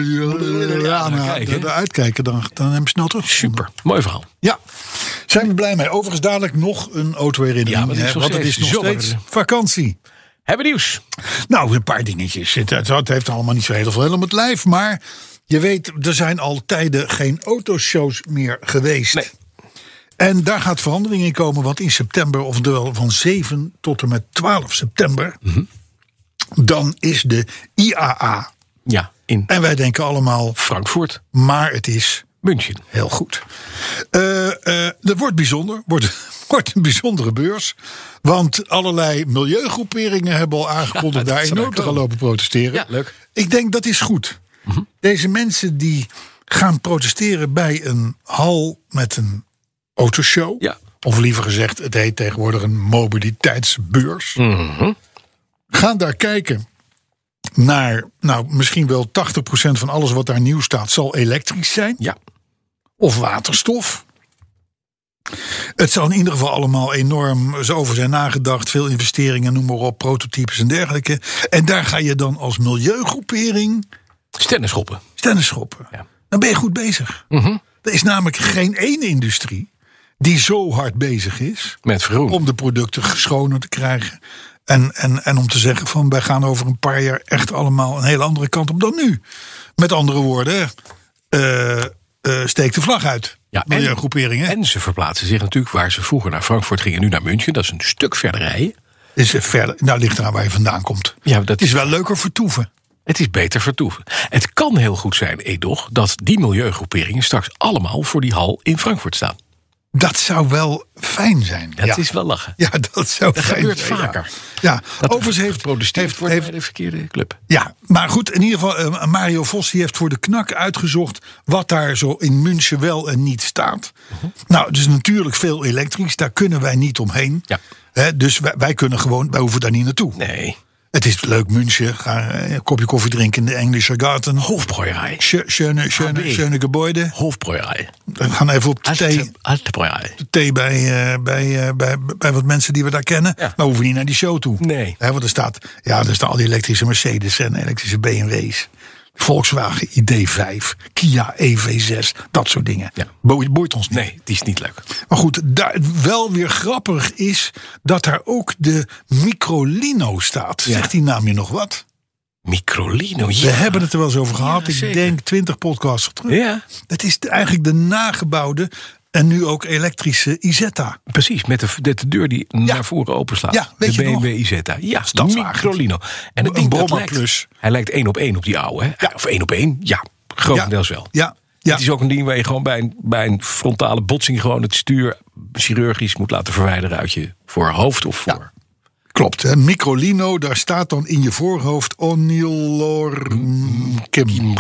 kijken. eruit kijken, dan, dan hebben we snel terug. Super, mooi verhaal. Ja, zijn we blij mee. Overigens dadelijk nog een autoherinnering. Ja, maar het is hè, nog want het is steeds nog zomer. steeds vakantie. Hebben we nieuws? Nou, een paar dingetjes. Het, het, het heeft allemaal niet zo heel veel om het lijf, maar je weet, er zijn al tijden geen autoshows meer geweest. Nee. En daar gaat verandering in komen, want in september, oftewel van zeven tot en met twaalf september, mm-hmm. dan is de I A A. Ja, in En wij denken allemaal, Frankfurt, maar het is München. heel goed. Uh, uh, dat wordt bijzonder, wordt, wordt een bijzondere beurs. Want allerlei milieugroeperingen hebben al aangekondigd Ja, daar dat enorm te gaan lopen protesteren. Ja, leuk. Ik denk dat is goed. Mm-hmm. Deze mensen die gaan protesteren bij een hal met een autoshow. Ja. Of liever gezegd, het heet tegenwoordig een mobiliteitsbeurs. Mm-hmm. Gaan daar kijken naar, nou, misschien wel tachtig procent van alles wat daar nieuw staat zal elektrisch zijn. Ja. Of waterstof. Het zal in ieder geval allemaal enorm over zijn nagedacht. Veel investeringen, noem maar op, prototypes en dergelijke. En daar ga je dan als milieugroepering Stennenschoppen. stennenschoppen. Ja. Dan ben je goed bezig. Mm-hmm. Er is namelijk geen één industrie die zo hard bezig is Met vergroening. om de producten schoner te krijgen. En, en, en om te zeggen van wij gaan over een paar jaar echt allemaal een hele andere kant op dan nu. Met andere woorden, uh, uh, steek de vlag uit. Ja, Milieugroeperingen. En, en ze verplaatsen zich natuurlijk waar ze vroeger naar Frankfurt gingen, nu naar München. Dat is een stuk verder rijden. Is verder, nou ligt eraan waar je vandaan komt. Ja, dat Het is wel leuker vertoeven. Het is beter vertoeven. Het kan heel goed zijn, Edoch, dat die milieugroeperingen straks allemaal voor die hal in Frankfurt staan. Dat zou wel fijn zijn. Dat ja. is wel lachen. Ja, dat zou Dat fijn gebeurt zijn, vaker. Ja, ja. Dat overigens heeft geprotesteerd heeft, wordt heeft, bij de verkeerde club. Ja, maar goed, in ieder geval, uh, Mario Vos die heeft voor de knak uitgezocht wat daar zo in München wel en niet staat. Uh-huh. Nou, dus natuurlijk veel elektrisch, daar kunnen wij niet omheen. Ja. He, dus wij, wij kunnen gewoon, wij hoeven daar niet naartoe. Nee. Het is leuk München, ga uh, een kopje koffie drinken in de Engelse Garten. Hofbräuerei. Schöne, schöne, schöne gebouwden. Hofbräuerei. We gaan even op de thee, Alte, alte Bräuerei. de thee bij, uh, bij, uh, bij, bij wat mensen die we daar kennen. Ja. Maar we hoeven niet naar die show toe. Nee. He, want er staat, ja, er staan al die elektrische Mercedes en elektrische B M W's. Volkswagen I D vijf, Kia E V zes, dat soort dingen. Ja. Boeit, boeit ons niet. Nee, die is niet leuk. Maar goed, daar wel weer grappig is dat daar ook de Microlino staat. Ja. Zegt die naam je nog wat? Microlino, ja. We hebben het er wel eens over gehad. Ja, Ik zeker. denk twintig podcasts terug. Ja, Het is de- eigenlijk de nagebouwde en nu ook elektrische Isetta. precies. Met de, met de deur die naar voren openslaat. Ja, weet de je B M W nog? Isetta. Ja, Stadswagen. Microlino. En het Een ding dat Brommer lijkt, Plus. Hij lijkt één op één op die oude. Hè? Ja. Of één op één. Ja, grotendeels wel. Ja, ja. Het is ook een ding waar je gewoon bij een, bij een frontale botsing gewoon het stuur chirurgisch moet laten verwijderen uit je voorhoofd of voor. Ja. Klopt. Hè? Microlino, daar staat dan in je voorhoofd Onilor Kim.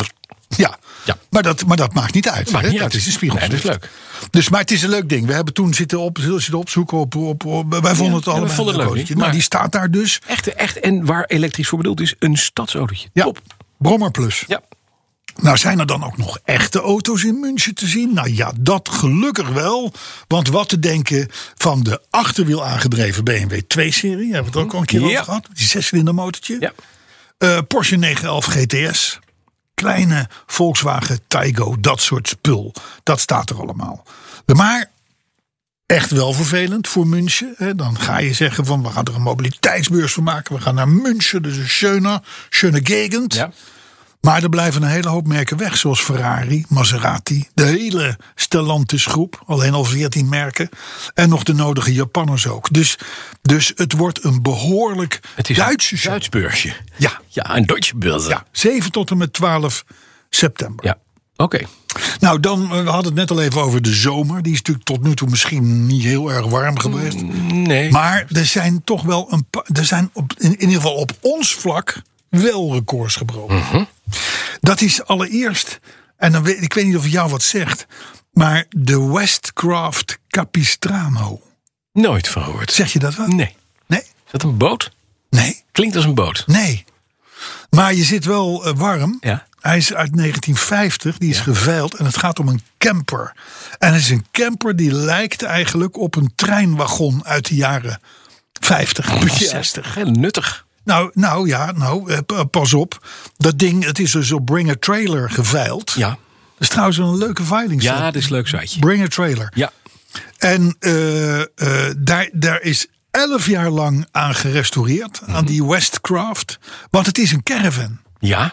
Ja, Ja. Maar, dat, maar dat maakt niet uit. Dat maakt hè? niet dat uit. is een spiegel. Nee, dat is leuk. Dus, maar het is een leuk ding. We hebben toen zitten, op, zitten opzoeken op, op, op. Wij vonden Ja, het ja, we allemaal vonden het een leuk, autootje. maar- Nou, die staat daar dus. Echt, echt. En waar elektrisch voor bedoeld is, een stadsautootje. Ja, Top. Brommer Plus. Ja. Nou, zijn er dan ook nog echte auto's in München te zien? Nou ja, dat gelukkig wel. Want wat te denken van de achterwiel aangedreven B M W twee-serie. Hebben we het ook al een keer Ja. over gehad. Die zescilinder motortje. Ja. Uh, Porsche negenhonderdelf G T S. Kleine Volkswagen Taygo. Dat soort spul. Dat staat er allemaal. Maar echt wel vervelend voor München. Hè. Dan ga je zeggen van we gaan er een mobiliteitsbeurs van maken. We gaan naar München. Dus een schöne, schöne gegend. Ja. Maar er blijven een hele hoop merken weg. Zoals Ferrari, Maserati. De hele Stellantis groep. Alleen al veertien merken. En nog de nodige Japanners ook. Dus, dus het wordt een behoorlijk Het is Duitse een show. Duits beursje. Ja. Ja, een Duitse beurs. Ja, zeven tot en met twaalf september. Ja. Oké. Nou, dan, we hadden het net al even over de zomer. Die is natuurlijk tot nu toe misschien niet heel erg warm geweest. Nee. Maar er zijn toch wel een paar. Er zijn op, in, in ieder geval op ons vlak wel records gebroken. Mhm. Dat is allereerst. En dan weet, ik weet niet of het jou wat zegt. Maar de Westcraft Capistrano. Nooit van gehoord. Zeg je dat wel? Nee. Nee? Is dat een boot? Nee. Klinkt als een boot. Nee. Maar je zit wel uh, warm. Ja. Hij is uit negentien vijftig, die is ja. geveild en het gaat om een camper. En het is een camper die lijkt eigenlijk op een treinwagon uit de jaren vijftig, zestig. Heel nuttig. Nou, nou ja, nou, uh, pas op. Dat ding, het is dus op Bring a Trailer geveild. Ja. Dat is trouwens wel een leuke veiling. Ja, dat is een leuk siteje. Bring a Trailer. Ja. En uh, uh, daar, daar is elf jaar lang aan gerestaureerd, mm-hmm. aan die Westcraft. Want het is een caravan. Ja.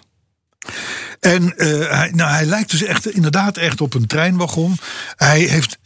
En uh, hij, nou, hij lijkt dus echt, inderdaad echt op een treinwagon. Hij heeft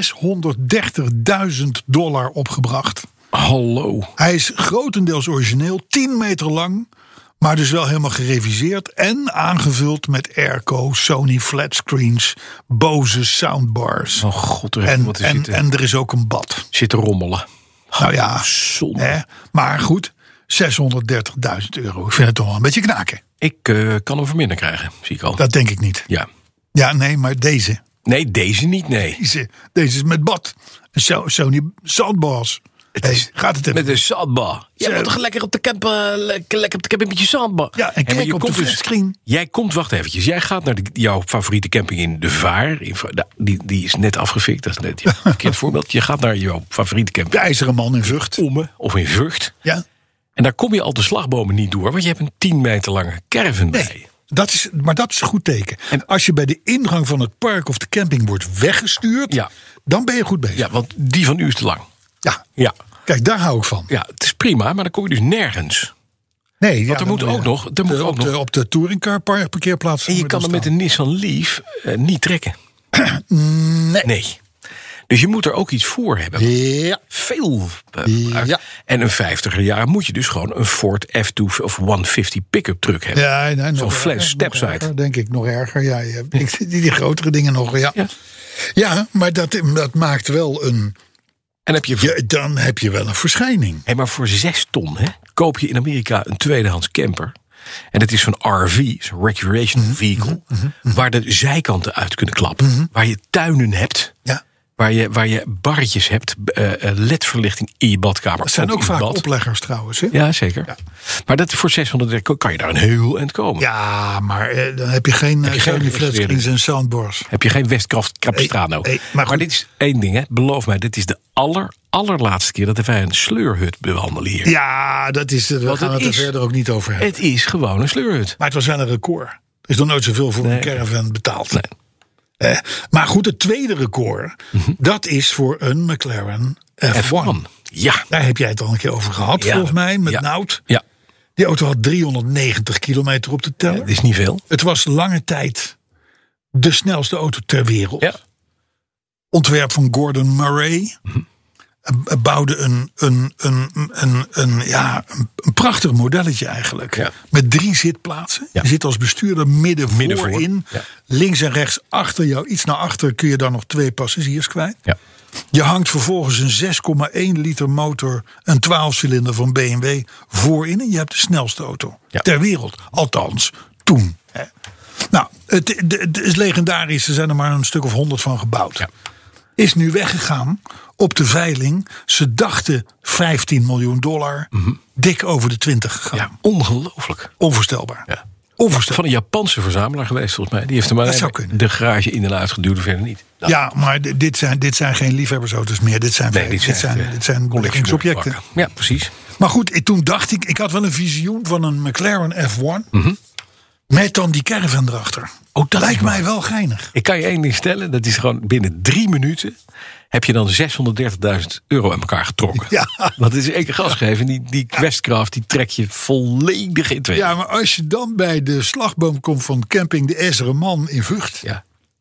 zeshonderddertigduizend dollar opgebracht. Hallo. Hij is grotendeels origineel, tien meter lang. Maar dus wel helemaal gereviseerd. En aangevuld met airco, Sony flatscreens, Bose soundbars. Oh god, er en, wat er en, zitten, en er is ook een bad. Zitten rommelen. Nou ja, zonde. Hè, maar goed, zeshonderddertigduizend euro. Ik vind het toch wel een beetje knaken. Ik uh, kan hem voor minder krijgen, zie ik al. Dat denk ik niet. Ja. Ja, nee, maar deze. Nee, deze niet, nee. Deze, deze is met bad. Een Sony soundbars. Het hey, is gaat het even. met een zandbar. Ja, maar toch lekker op de camp, uh, lekker, lekker op de camping met je zandbar. Ja, en kijk hey, op de flatscreen. Dus, jij komt, wacht eventjes. Jij gaat naar de, jouw favoriete camping in De Vaar. In, die, die is net afgefikt. Dat is net een verkeerd voorbeeld. Je gaat naar jouw favoriete camping. De IJzeren Man in Vught. Omme, of in Vught. Ja. En daar kom je al de slagbomen niet door. Want je hebt een tien meter lange caravan nee. bij. Dat is, maar dat is een goed teken. En als je bij de ingang van het park of de camping wordt weggestuurd, ja. dan ben je goed bezig. Ja, want die van u is te lang. Ja. Ja. Kijk, daar hou ik van. Ja, het is prima, maar dan kom je dus nergens. Nee, ja, want er moet ook nog. Er moet de, ook op, de, nog. op de touringcar parkeerplaats. En je kan hem met een Nissan Leaf uh, niet trekken. nee. Nee. Dus je moet er ook iets voor hebben. Ja. Veel. Uh, ja. En een vijftiger jaar moet je dus gewoon een Ford F twee of honderdvijftig pick-up truck hebben. Ja, nee, zo'n flash stepside. Denk ik nog erger. Ja, je hebt, ik, die, die grotere dingen nog. Ja, ja. ja maar dat, dat maakt wel een. En heb je, ja, dan heb je wel een verschijning. Hey, maar voor zes ton hè, koop je in Amerika een tweedehands camper. En dat is zo'n R V, zo'n recreation vehicle. Mm-hmm, mm-hmm. Waar de zijkanten uit kunnen klappen. Mm-hmm. Waar je tuinen hebt. Ja. Waar je, waar je barretjes hebt, uh, L E D-verlichting in je badkamer. Dat zijn ook vaak bad. opleggers trouwens. Hè? Ja, zeker. Ja. Maar dat voor zeshonderd kan je daar een heel eind komen. Ja, maar uh, dan heb je geen uh, Sony flatscreens en soundbars. Heb je geen Westcraft Capistrano. Hey, hey, maar, maar dit is één ding, hè. Beloof mij, dit is de aller, allerlaatste keer dat wij een sleurhut behandelen hier. Ja, dat is, we Want gaan het, het is, er verder ook niet over hebben. Het is gewoon een sleurhut. Maar het was wel een record. Er is nog nooit zoveel voor nee. een caravan betaald. Nee. Eh, maar goed, het tweede record, mm-hmm. dat is voor een McLaren F één. F één. Ja. Daar heb jij het al een keer over gehad, ja. volgens mij, met ja. Nout. Ja. Die auto had driehonderdnegentig kilometer op de teller. Ja, dat is niet veel. Het was lange tijd de snelste auto ter wereld. Ja. Ontwerp van Gordon Murray. Mm-hmm. Bouwde een, een, een, een, een, ja, een prachtig modelletje eigenlijk. Ja. Met drie zitplaatsen. Ja. Je zit als bestuurder midden, midden voorin. Voor. Ja. Links en rechts achter jou. Iets naar achter kun je dan nog twee passagiers kwijt. Ja. Je hangt vervolgens een zes komma één liter motor. Een twaalf-cilinder van B M W voorin. En je hebt de snelste auto ja. ter wereld. Althans, toen. Hè. Nou, Het, het, het is legendarisch, er zijn er maar een stuk of honderd van gebouwd. Ja. Is nu weggegaan op de veiling. Ze dachten vijftien miljoen dollar. Mm-hmm. Dik over de twintig gegaan. Ja, ongelooflijk. Onvoorstelbaar. Ja. Onvoorstelbaar. Van een Japanse verzamelaar geweest volgens mij. Die heeft er maar Dat zou kunnen. de garage in en uitgeduwd, verder niet. Nou. Ja, maar d- dit zijn, dit zijn geen liefhebbersauto's meer. Dit zijn, Nee, dit dit zijn, zijn, dit zijn beleggingsobjecten. Ja, precies. Maar goed, toen dacht ik, ik had wel een visioen van een McLaren F één. Mm-hmm. Met dan die caravan erachter. Oh, dat Lijkt is mij wel geinig. Ik kan je één ding stellen. Dat is gewoon binnen drie minuten heb je dan zeshonderddertigduizend euro aan elkaar getrokken. Ja. Want het is één keer gas geven. Die, die Questcraft die trek je volledig in twee. Ja, maar als je dan bij de slagboom komt van camping de IJzeren Man in Vught, Ja.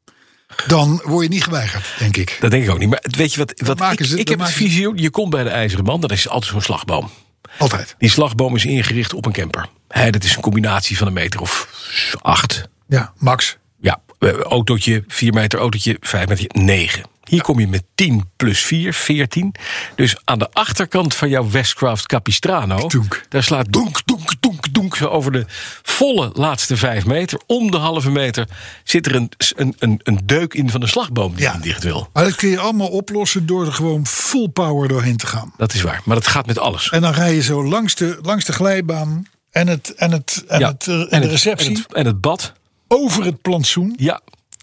dan word je niet geweigerd, denk ik. Dat denk ik ook niet. Maar weet je wat, wat maken ik, ze- ik dat heb het maken ze- visioen. Je komt bij de IJzeren Man. Dan is altijd zo'n slagboom. Altijd. Die slagboom is ingericht op een camper. He, dat is een combinatie van een meter of acht. Ja, Max. Ja, eh, autootje, vier meter autootje, vijf meter, negen. Hier kom je met tien plus vier, veertien. Dus aan de achterkant van jouw Westcraft Capistrano, Donk. daar slaat donk, donk, donk, donk zo over de volle laatste vijf meter. Om de halve meter zit er een, een, een, een deuk in van de slagboom die Ja. je dicht wil. Maar dat kun je allemaal oplossen door er gewoon full power doorheen te gaan. Dat is waar, maar dat gaat met alles. En dan rij je zo langs de, langs de glijbaan en, het, en, het, en, Ja, het, eh, en, en de het- receptie. En het, en het bad. Over het plantsoen. Ja,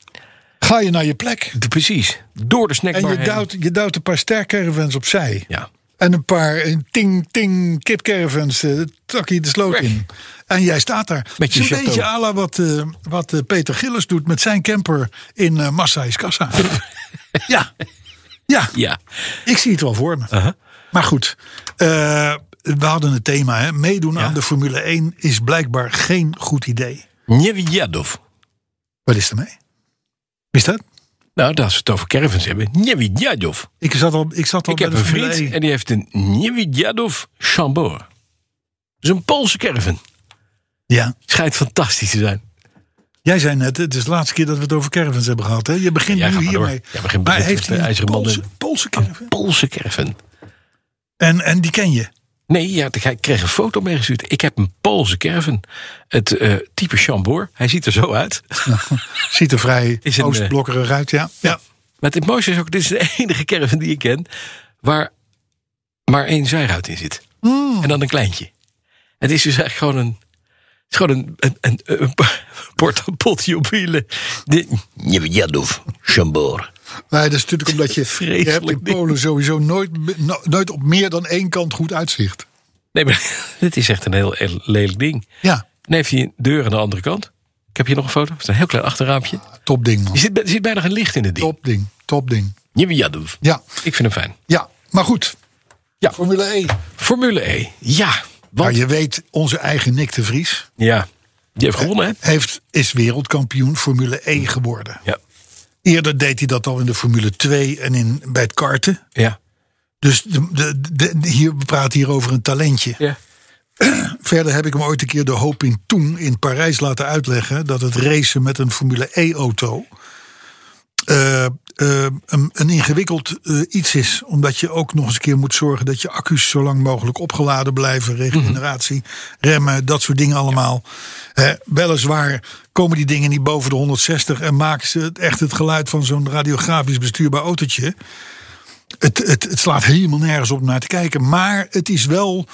Ga je naar je plek. de- precies. Door de En snackbar je heen. duwt, je duwt een paar stercaravans opzij. Ja. En een paar een ting, ting kipcaravans. Uh, tak je de sloot Weg. in. En jij staat daar. Met je Het is een chateau. beetje à la wat, uh, wat uh, Peter Gillis doet met zijn camper in uh, Massa is Kassa. ja. Ja. Ja. Ik zie het wel voor me. Uh-huh. Maar goed. Uh, we hadden het thema. Hè. Meedoen Ja. aan de Formule één is blijkbaar geen goed idee. Njevidjadov. Wat is er mee? Is dat? Nou, als we het over caravans hebben. Njevidjadov. Ik zat al, ik zat al Ik bij heb de een Formule vriend één. en die heeft een Njevidjadov Chambord. Dat is een Poolse caravan. Ja. Schijnt fantastisch te zijn. Jij zei net, het is de laatste keer dat we het over caravans hebben gehad. Hè? Je begint Jij nu gaat maar door. hiermee. Jij begint maar met heeft de hij een IJzeren Man Poolse, en- Poolse Een caravan? Poolse caravan. En, en die ken je? Nee, ja, ik kreeg een foto meegestuurd. Ik heb een Poolse caravan. Het uh, type Chambord. Hij ziet er zo uit. Ziet er vrij Is een, oostblokkerig uit, ja. ja. Maar het mooiste is ook, dit is de enige caravan die ik ken waar maar één zijruit in zit. Mm. En dan een kleintje. Het is dus eigenlijk gewoon een, het is gewoon een, een, een, een portapotje op wielen. De Njevidjadov Chambord. Nee, dat is natuurlijk omdat je, je Vreselijk hebt in ding. Polen sowieso nooit, no- nooit op meer dan één kant goed uitzicht. Nee, maar dit is echt een heel, heel lelijk ding. Ja, Dan heeft hij een deur aan de andere kant. Ik heb hier nog een foto. Het is een heel klein achterraampje. top ding man. Er zit, er zit bijna geen licht in het ding. Top ding, top ding. Njevidjadov. Ja, Ik vind hem fijn. ja. Maar goed. Ja. Formule één. Formule E. Ja. Maar Want, je weet, onze eigen Nick de Vries ja. Die heeft gewonnen, hè? heeft, is wereldkampioen Formule E geworden. Ja. Eerder deed hij dat al in de Formule twee en in, bij het karten. Ja. Dus de, de, de- hier, we praten hier over een talentje. Ja. Verder heb ik hem ooit een keer de hoop in Toen in Parijs laten uitleggen dat het racen met een Formule E-auto uh, uh, een, een ingewikkeld uh, iets is. Omdat je ook nog eens een keer moet zorgen dat je accu's zo lang mogelijk opgeladen blijven. Regeneratie, remmen, dat soort dingen allemaal. Uh, weliswaar komen die dingen niet boven de honderdzestig en maken ze het echt het geluid van zo'n radiografisch bestuurbaar autootje. Het, het, het slaat helemaal nergens op om naar te kijken. Maar het is wel,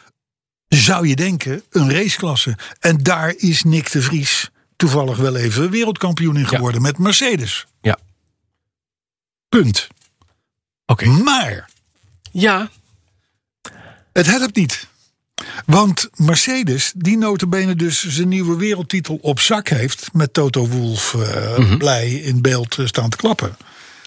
zou je denken, een raceklasse. En daar is Nick de Vries toevallig wel even wereldkampioen in geworden met Mercedes. Ja. Punt. Oké. Maar Ja. het helpt niet. Want Mercedes, die nota bene dus zijn nieuwe wereldtitel op zak heeft, met Toto Wolff uh, Mhm. blij in beeld uh, staan te klappen,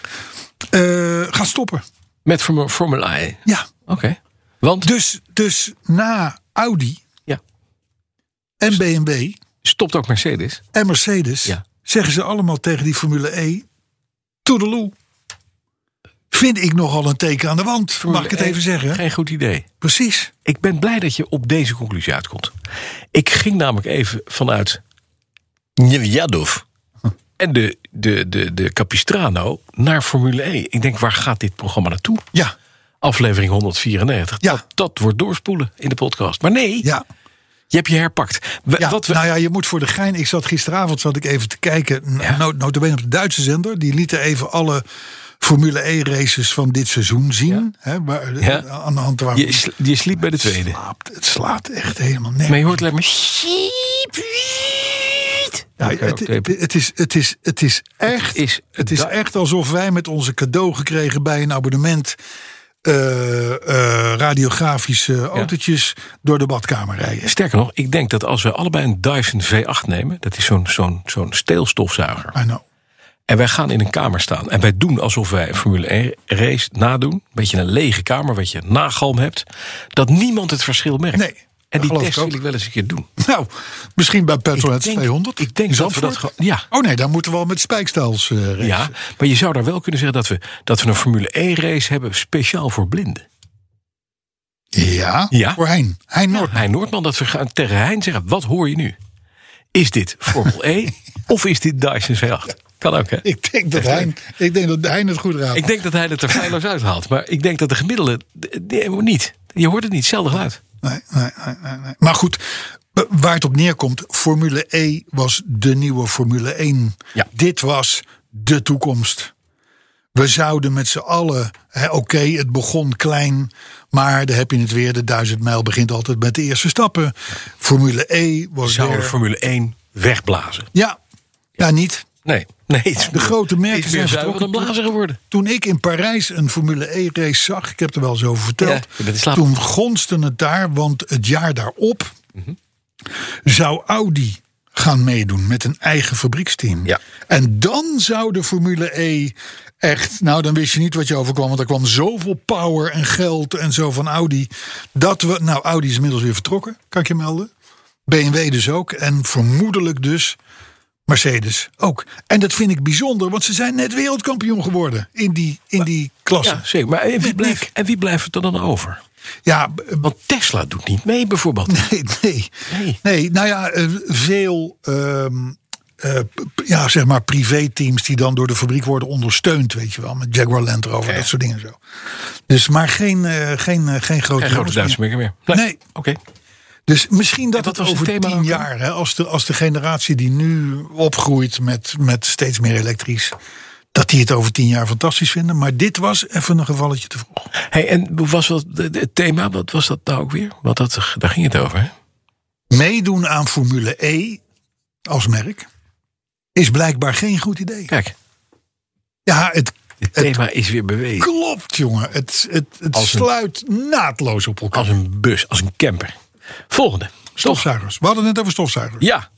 uh, gaat stoppen. Met Formu- Formule E. Ja. Oké. Want Dus, dus na Audi ja. en B M W stopt ook Mercedes. en Mercedes, Ja. zeggen ze allemaal tegen die Formule E, toedeloe. Vind ik nogal een teken aan de wand, Formule mag ik het E, even zeggen. Geen goed idee. Precies. Ik ben blij dat je op deze conclusie uitkomt. Ik ging namelijk even vanuit Njevidjadov en de, de, de, de Capistrano naar Formule E. Ik denk, waar gaat dit programma naartoe? Ja, Aflevering honderdvierennegentig. Ja. Dat, dat wordt doorspoelen in de podcast. Maar nee, ja. Je hebt je herpakt. We, Ja, wat we, nou ja, je moet voor de gein. Ik zat gisteravond zat ik even te kijken. Ja. No, nota bene op de Duitse zender. Die lieten even alle Formule E races van dit seizoen zien. Ja. Hè, waar, Ja. Aan de hand waar je, sl- je sliep bij de tweede. slaapt, het slaat echt helemaal nergens. Maar je hoort alleen maar... Ja, het, het, het, is, het, is, het is echt. Het is- Het is echt alsof wij met onze cadeau gekregen bij een abonnement. Uh, uh, radiografische autootjes door de badkamer rijden. Sterker nog, ik denk dat als we allebei een Dyson V acht nemen... dat is zo'n zo'n zo'n steelstofzuiger... I know. en wij gaan in een kamer staan... en wij doen alsof wij een Formule één race nadoen... een beetje een lege kamer, wat je nagalm hebt... dat niemand het verschil merkt. Nee, en die geloof test ik ook. wil ik wel eens een keer doen. Nou, misschien bij Petrolheads Ik denk- tweehonderd. ik denk in dat we dat Zandvoort. gewoon- ja. Oh nee, dan moeten we al met spijkstijls uh, racen. Ja, maar je zou daar wel kunnen zeggen... dat we, dat we een Formule één race hebben speciaal voor blinden. Ja, Ja. voor Hein. Hein Noord. Hein Noordman, dat we gaan tegen Hein zeggen... wat hoor je nu? Is dit Formule één of is dit Dyson V acht? Kan ook, hè? Ik denk dat Hein, ik denk dat Hein het goed raadt. Ik denk dat hij het er feilloos uithaalt. Maar ik denk dat de gemiddelde... Nee, niet. Je hoort het niet. Hetzelfde geluid. Nee, nee, nee, nee, nee. Maar goed, waar het op neerkomt, Formule E was de nieuwe Formule één. Ja. Dit was de toekomst. We zouden met z'n allen, oké, okay, het begon klein, maar daar heb je het weer. De duizend mijl begint altijd met de eerste stappen. Formule E was Zouden weer... Formule één wegblazen? Ja, ja, niet. Nee. nee het is De grote merken is meer zijn zuiver dan vertrokken. blazen geworden. Toen ik in Parijs een Formule E race zag, ik heb er wel eens over verteld. Ja, je bent in slaap. Toen gonste het daar, want het jaar daarop Mhm. zou Audi gaan meedoen met een eigen fabrieksteam. Ja. En dan zou de Formule E echt, nou dan wist je niet wat je overkwam, want er kwam zoveel power en geld en zo van Audi. Dat we, nou Audi is inmiddels weer vertrokken, kan ik je melden. B M W dus ook en vermoedelijk dus Mercedes ook. En dat vind ik bijzonder, want ze zijn net wereldkampioen geworden in die, in die klasse. Ja, zeker. Maar en wie, Met blijft, Nick. en wie blijft er dan over? Ja, b- Want Tesla doet niet mee, bijvoorbeeld. nee, nee. Nee. Nee, nou ja, eh, veel ehm, eh, p- ja, zeg maar privéteams die dan door de fabriek worden ondersteund, weet je wel, met Jaguar Land Rover, Ja. dat soort dingen zo. Dus maar geen, eh, geen, eh, geen grote, Geen grote jongens Duitse meer. merken meer. Nee. Oké. Dus misschien dat wat het was het over thema tien ook jaar, hè, als, de, als de generatie die nu opgroeit met, met steeds meer elektrisch, dat die het over tien jaar fantastisch vinden. Maar dit was even een gevalletje te vroeg. Hey, en was wat het thema? Wat was dat nou ook weer? Want dat, daar ging het over, hè? Meedoen aan Formule E als merk is blijkbaar geen goed idee. Kijk, Ja, het het thema is weer bewezen. klopt, jongen. Het, het, het Als een- sluit naadloos op elkaar. Als een bus, als een camper. Volgende. Stofzuigers. We hadden het net over stofzuigers. Ja,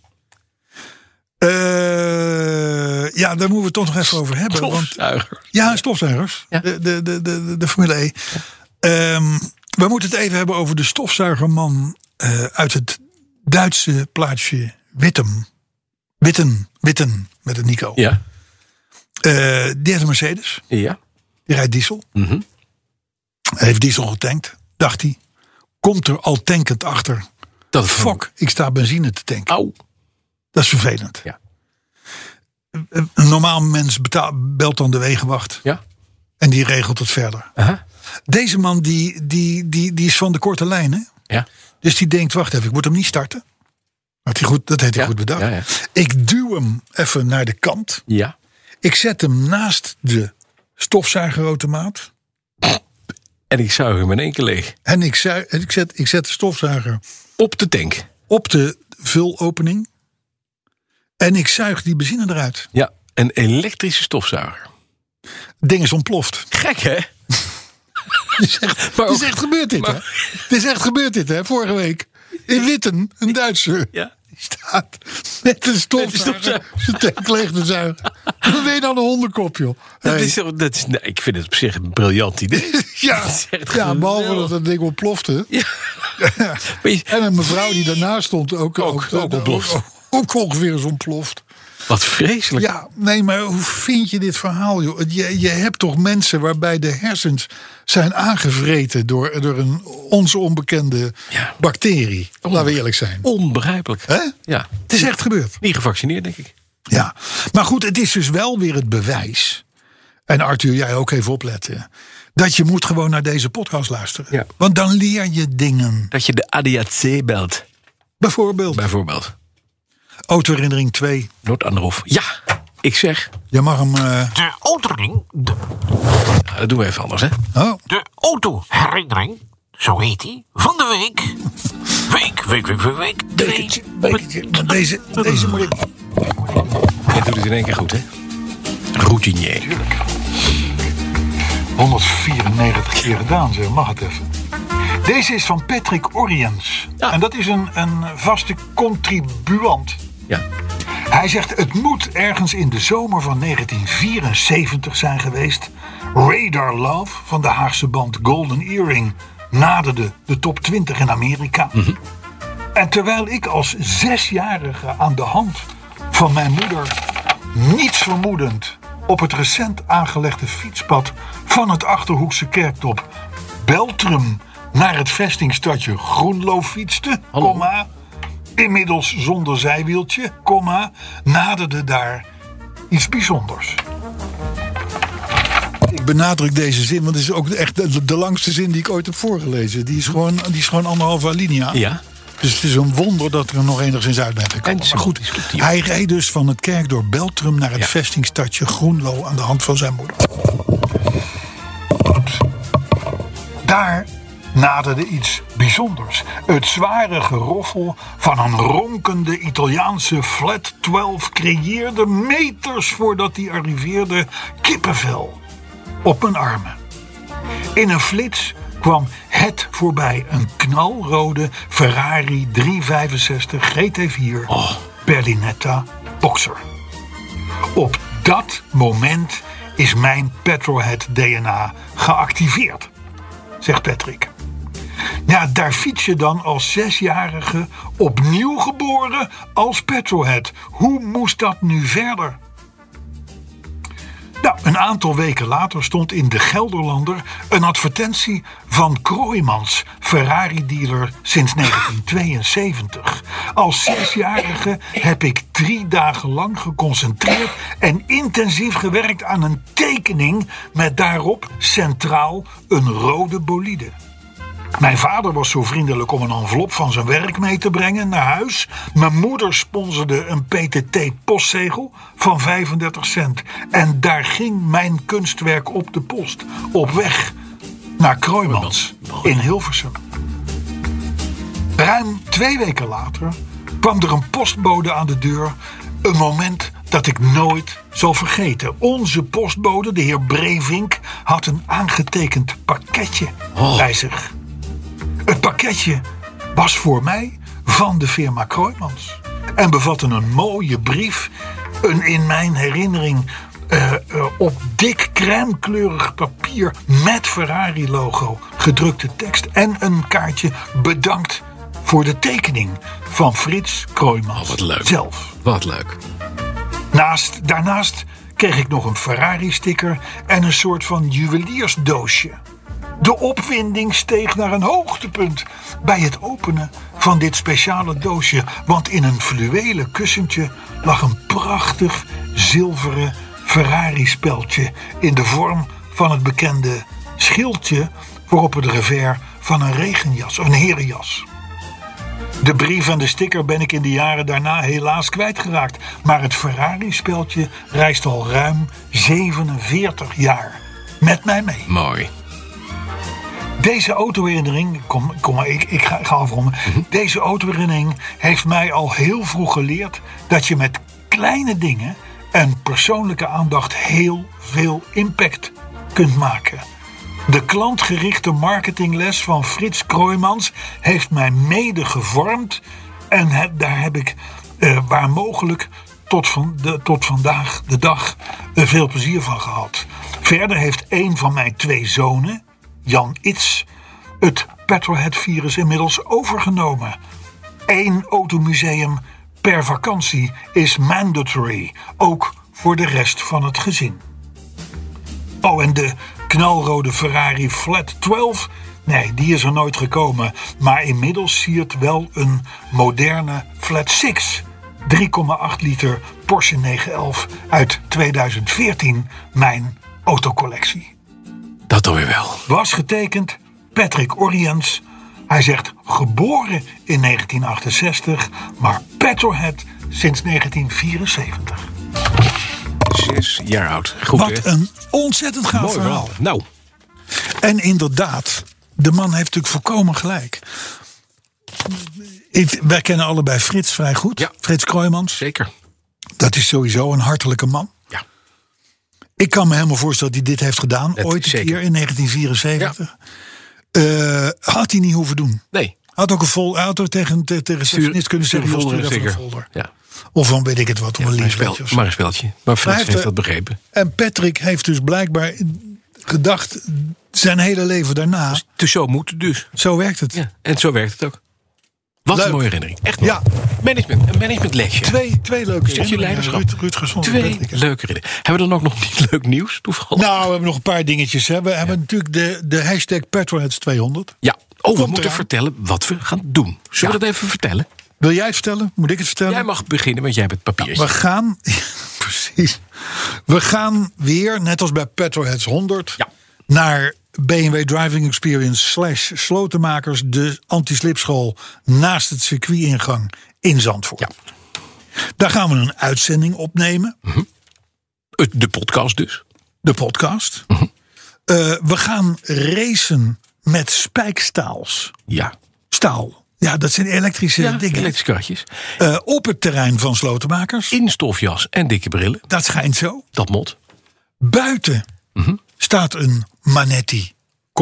Eh, ja, daar moeten we het toch nog even over hebben. Want, stofzuiger. ja, stofzuigers. Ja. De, de, de, de, de Formule E. Ehm, we moeten het even hebben over de stofzuigerman eh, uit het Duitse plaatsje Wittem. Witten, Witten, met het Nico. Ja, Eh, die heeft een Mercedes. ja. Die rijdt diesel. Mhm. Hij heeft diesel getankt, dacht hij. Komt er al tankend achter. Dat is Fuck, ik sta benzine te tanken. Au. Dat is vervelend. Ja. Een normaal mens betaalt, belt dan de wegenwacht. Ja. En die regelt het verder. Aha. Deze man die, die, die, die is van de korte lijn. Hè? Ja. Dus die denkt, wacht even, ik moet hem niet starten. Had hij goed, dat heeft hij Ja. goed bedacht. Ja, ja. Ik duw hem even naar de kant. Ja. Ik zet hem naast de stofzuigerautomaat. En ik zuig hem in één keer leeg. En ik, zuig, ik, zet, ik zet de stofzuiger Op de tank. op de vulopening. En ik zuig die benzine eruit. Ja, een elektrische stofzuiger. Het ding is ontploft. Gek, hè? Het is echt, Maar het is ook- echt gebeurd dit, maar- hè? Het is echt gebeurd dit, hè? Vorige week. In Witten, een Duitser. Ja. Die staat met een stofzuiger stofzuiger. zijn tank leeg te zuigen. Dan ben je dan een hondenkop, joh. Dat Hey. is, toch- dat is, nee, ik vind het op zich een briljant idee. Ja, Dat is echt ja, behalve geweldig. dat het ding ontplofte. Ja. Maar je- En een mevrouw die daarnaast stond ook, Ook- ook ontploft. Ook, ook ongeveer eens ontploft. Wat vreselijk. Ja, nee, maar hoe vind je dit verhaal, joh? Je, je hebt toch mensen waarbij de hersens zijn aangevreten door, door een ons onbekende Ja. bacterie. Laten we eerlijk zijn. Onbegrijpelijk. Hè? Ja. Het is echt gebeurd. Niet gevaccineerd, denk ik. Ja, maar goed, het is dus wel weer het bewijs. En Arthur, jij ook even opletten. Dat je moet gewoon naar deze podcast luisteren. Ja. Want dan leer je dingen. Dat je de A D A C belt. Bijvoorbeeld. Bijvoorbeeld. Autoherinnering twee. Noord-Anderhof. Ja, ik zeg. Je mag hem... Uh... De autoherinnering... De, Nou, dat doen we even anders, hè? Oh. de autoherinnering, zo heet die, van de week. Week, week, week, week, week. Bekertje, bekertje. Maar Deze, deze moet ik... Je doet het in één keer goed, hè? Routinier. honderdvierennegentig keer gedaan, zeg. Mag het even. Deze is van Patrick Oriens. Ja. En dat is een, een vaste contribuant. Ja. Hij zegt, het moet ergens in de zomer van negentien vierenzeventig zijn geweest. Radar Love van de Haagse band Golden Earring naderde de top twintig in Amerika. Mm-hmm. En terwijl ik als zesjarige aan de hand van mijn moeder, niets vermoedend, op het recent aangelegde fietspad van het Achterhoekse kerkdorp Beltrum naar het vestingstadje Groenlo fietste, komma, inmiddels zonder zijwieltje, komma, naderde daar iets bijzonders. Ik benadruk deze zin, want het is ook echt de, de langste zin die ik ooit heb voorgelezen. Die is gewoon, die is gewoon anderhalve alinea. Ja. Dus het is een wonder dat ik er nog enigszins uit ben gekomen. En Maar goed, hij reed dus van het kerkdorp Beltrum naar het Ja. vestingstadje Groenlo aan de hand van zijn moeder. Daar naderde iets bijzonders. Het zware geroffel van een ronkende Italiaanse Flat twaalf creëerde meters voordat hij arriveerde kippenvel op mijn armen. In een flits kwam het voorbij, een knalrode Ferrari driehonderdvijfenzestig G T vier Oh. Berlinetta Boxer. Op dat moment is mijn Petrolhead D N A geactiveerd, zegt Patrick. Ja, daar fiets je dan als zesjarige opnieuw geboren als Petrolhead. Hoe moest dat nu verder? Nou, een aantal weken later stond in de Gelderlander een advertentie van Kroijmans, Ferrari-dealer sinds negentien tweeënzeventig. Als zesjarige heb ik drie dagen lang geconcentreerd en intensief gewerkt aan een tekening met daarop centraal een rode bolide. Mijn vader was zo vriendelijk om een envelop van zijn werk mee te brengen naar huis. Mijn moeder sponsorde een P T T-postzegel van vijfendertig cent. En daar ging mijn kunstwerk op de post. Op weg naar Kroijmans in Hilversum. Ruim twee weken later kwam er een postbode aan de deur. Een moment dat ik nooit zal vergeten. Onze postbode, de heer Brevink, had een aangetekend pakketje Oh. bij zich. Het pakketje was voor mij van de firma Kroijmans. En bevatte een mooie brief. Een in mijn herinnering uh, uh, op dik crèmekleurig papier met Ferrari-logo gedrukte tekst. En een kaartje bedankt voor de tekening van Frits Kroijmans Oh, wat leuk. zelf. Wat leuk. Naast, daarnaast kreeg ik nog een Ferrari-sticker en een soort van juweliersdoosje. De opwinding steeg naar een hoogtepunt bij het openen van dit speciale doosje. Want in een fluwelen kussentje lag een prachtig zilveren Ferrari-speldje in de vorm van het bekende schildje voorop het revers van een regenjas of een herenjas. De brief en de sticker ben ik in de jaren daarna helaas kwijtgeraakt. Maar het Ferrari-speldje reist al ruim zevenenveertig jaar met mij mee. Mooi. Deze autoherinnering, kom, kom maar, ik, ik ga, ga afronden. Mm-hmm. Deze autoherinnering heeft mij al heel vroeg geleerd dat je met kleine dingen en persoonlijke aandacht heel veel impact kunt maken. De klantgerichte marketingles van Frits Kroijmans heeft mij mede gevormd en he, daar heb ik uh, waar mogelijk tot, van de, tot vandaag de dag uh, veel plezier van gehad. Verder heeft een van mijn twee zonen, Jan Its, het Petrolhead-virus inmiddels overgenomen. Eén automuseum per vakantie is mandatory, ook voor de rest van het gezin. Oh, en de knalrode Ferrari Flat twaalf, nee, die is er nooit gekomen. Maar inmiddels siert wel een moderne Flat zes, drie komma acht liter Porsche negenhonderdelf uit tweeduizend veertien mijn autocollectie. Dat doe je wel. Was getekend Patrick Oriens, Hij zegt geboren in negentien achtenzestig, maar petrolhead sinds negentien vierenzeventig. Zes jaar oud. Goed, Wat hè? een ontzettend gaaf Mooi verhaal. verhaal. Nou, En inderdaad, de man heeft natuurlijk volkomen gelijk. Ik, wij kennen allebei Frits vrij goed. Ja. Frits Kroijmans. zeker. Dat is sowieso een hartelijke man. Ja. Ik kan me helemaal voorstellen dat hij dit heeft gedaan. Dat ooit een zeker. keer in negentien vierenzeventig. Eh, had hij niet hoeven doen. Nee. Had ook een vol auto tegen, tegen de receptionist kunnen zeggen. Stuur "Joh, een stuur even folder, een folder. Ja. Of dan weet ik het wat, om Ja, een maar, een liefdetje spel, of zo. maar een speltje. Maar Frits heeft, heeft, eh, dat begrepen. En Patrick heeft dus blijkbaar gedacht, zijn hele leven daarna, Dus zo moet het dus. zo werkt het. Ja. En zo werkt het ook. Wat Leuk. een mooie herinnering. Echt mooi. Ja. Management, een managementlesje. Twee, twee leuke Stukje herinneringen. leiderschap. Ruud, Ruud Gezond en Twee Patrick. leuke herinneringen. Hebben we dan ook nog niet leuk nieuws toevallig? Nou, we hebben nog een paar dingetjes. Hè. We hebben natuurlijk de, de hashtag Petrolheads tweehonderd. Ja. Oh, we Komt moeten eraan. vertellen wat we gaan doen. Zullen we dat even vertellen? Wil jij het vertellen? Moet ik het vertellen? Jij mag beginnen, want jij hebt het papiertje. We gaan, precies. We gaan weer, net als bij Petrolheads honderd, Ja. naar B M W Driving Experience slash Slotenmakers, de anti-slipschool naast het circuitingang in Zandvoort. Ja. Daar gaan we een uitzending opnemen, Het- De podcast dus. de podcast. Mhm. Eh, we gaan racen met spijkstaals. Ja. Staal. Ja, dat zijn elektrische Ja, dingen. elektrische karretjes. Eh, op het terrein van Slotenmakers. In stofjas en dikke brillen. Dat schijnt zo. Dat mot. Buiten Mhm. staat een Manetti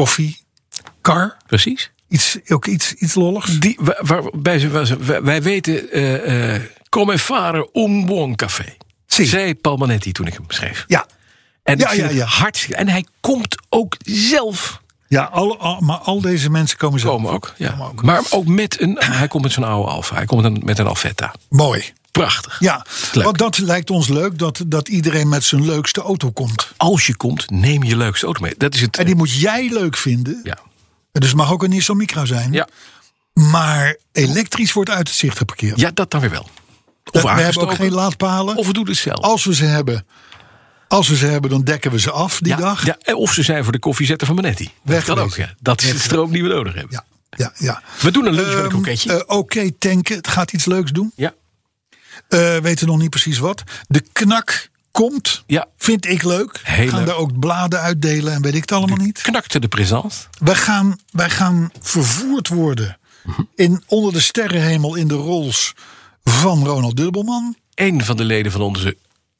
koffiekar. Precies. Iets, ook iets, iets lolligs. Die, waar, waarbij ze, waar ze- wij, wij weten, eh eh come fare un buon café. Zie. Zei Paul Manetti toen ik hem schreef. Ja, En Ja, ik vind ja, het ja. hartstikke. En hij komt ook zelf. ja al, al- maar al deze mensen komen zo. Komen ook. Ja. Komen ook. Maar ook met een. Hij komt met zo'n oude Alfa. Hij komt met een, met een Alfetta. Mooi. Prachtig. Ja, Leuk. want dat lijkt ons leuk, dat, dat iedereen met zijn leukste auto komt. Als je komt, neem je leukste auto mee. Dat is het. En die moet jij leuk vinden. Ja. Dus het mag ook een Nissan Micra zijn. Ja. Maar elektrisch wordt uit het zicht geparkeerd. ja, dat dan weer wel. Of we hebben aangestoken. ook geen laadpalen. Of we doen het zelf. Als we ze hebben, als we ze hebben, dan dekken we ze af die ja, dag. ja, en of ze zijn voor de koffiezetter van Manetti. Dat kan ook. Wegwezen. Ja. Dat is de stroom die we nodig hebben. Ja, ja, ja. We doen een lunch met een Ehm, kroketje. eh, Oké, tanken. Het gaat iets leuks doen. ja. Uh, weten nog niet precies wat. De knak komt. Ja. Vind ik leuk. Heel We gaan leuk. daar ook bladen uitdelen en weet ik het allemaal niet. Knakte de présence. Wij gaan, wij gaan vervoerd worden in, onder de sterrenhemel in de Rolls van Ronald Dubbelman. Een van de leden van onze.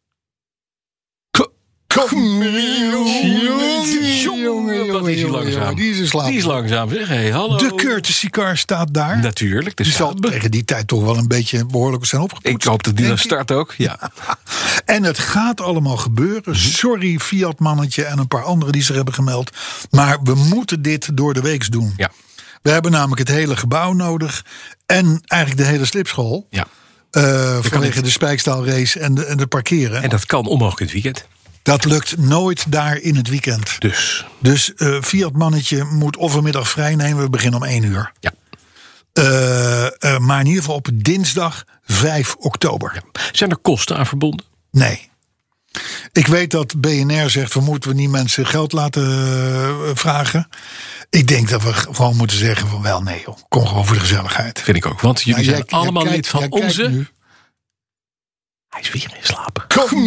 Jongen, Wat is hij langzaam? Die is in slaap. Die is langzaam, zeg. Hey, hallo. De courtesy car staat daar. Natuurlijk. De Die zal Saab. tegen die tijd toch wel een beetje behoorlijk zijn opgepoetst. Ik hoop dat die dan denk ik. start ook. Ja. En het gaat allemaal gebeuren. Sorry, Fiat-mannetje en een paar anderen die zich hebben gemeld. Maar we moeten dit door de weeks doen. Ja. We hebben namelijk het hele gebouw nodig. En eigenlijk de hele slipschool. ja. Uh, vanwege niet. de spijkstaalrace en de, en de parkeren. En dat kan onmogelijk in het weekend. Dat lukt nooit daar in het weekend. Dus. Dus uh, Fiat-mannetje moet of een middag vrij nemen. We beginnen om één uur. Ja. Uh, uh, maar in ieder geval op dinsdag vijf oktober. ja. Zijn er kosten aan verbonden? Nee. Ik weet dat B N R zegt, we moeten we niet mensen geld laten uh, vragen. Ik denk dat we gewoon moeten zeggen van wel nee joh, kom gewoon voor de gezelligheid. Vind ik ook. Want jullie Ja, zijn jij- allemaal jij lid van kijkt- jij kijkt onze. nu. Hij is weer in slaap.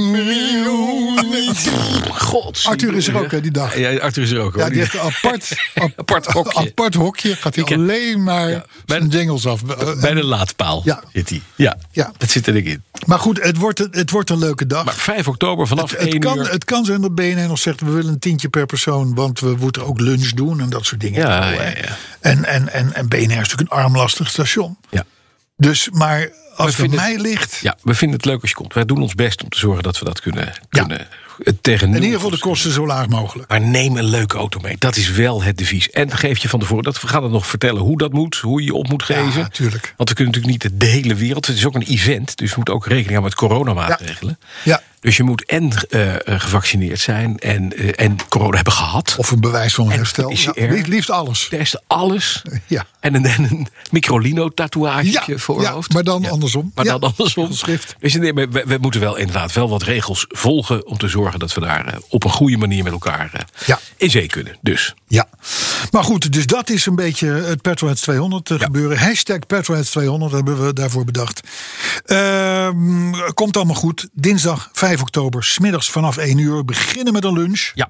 God. God. Arthur is er ook hè, die dag. Ja, Arthur is er ook. Ja, hoor. die heeft een apart, ap- Apart hokje. apart hokje. Gaat hij Ik heb- alleen maar Ja, zijn jingles af. Bij de laadpaal Ja. zit hij. Ja. Ja. Dat zit er in. Maar goed, het wordt, een- het wordt een leuke dag. Maar vijf oktober vanaf het, het, één kan, uur. het kan zijn dat B N R nog zegt, we willen een tientje per persoon, want we moeten ook lunch doen en dat soort dingen. Ja, Oh, ja, hè. ja. En, en, en, en B N R is natuurlijk een armlastig station. Ja. Dus, maar als het vinden aan het- mij ligt, ja, we vinden het leuk als je komt. Wij doen ons best om te zorgen dat we dat kunnen. kunnen het tegen in nul ieder geval de kosten zo laag mogelijk. Maar neem een leuke auto mee. Dat is wel het devies. En geef je van tevoren. Dat we gaan het nog vertellen hoe dat moet. Hoe je je op moet geven. Ja, natuurlijk. Want we kunnen natuurlijk niet de hele wereld. Het is ook een event. Dus we moeten ook rekening houden met coronamaatregelen. Ja. Dus je moet en uh, gevaccineerd zijn en, uh, en corona hebben gehad. Of een bewijs van herstel. P C R, ja, liefst, liefst alles. Testen, alles. Ja. En een, en een microlino-tatoeage Ja, voorhoofd. ja, maar dan ja. andersom. Maar ja. dan andersom. Schrift. Dus nee, we, we moeten wel inderdaad wel wat regels volgen om te zorgen dat we daar uh, op een goede manier met elkaar uh, Ja. in zee kunnen. Dus. Ja, maar goed, dus dat is een beetje het Petrolheads tweehonderd Ja. gebeuren. Hashtag Petrolheads tweehonderd hebben we daarvoor bedacht. Uh, komt allemaal goed. Dinsdag vijf oktober, 's middags vanaf één uur. We beginnen met een lunch. Ja.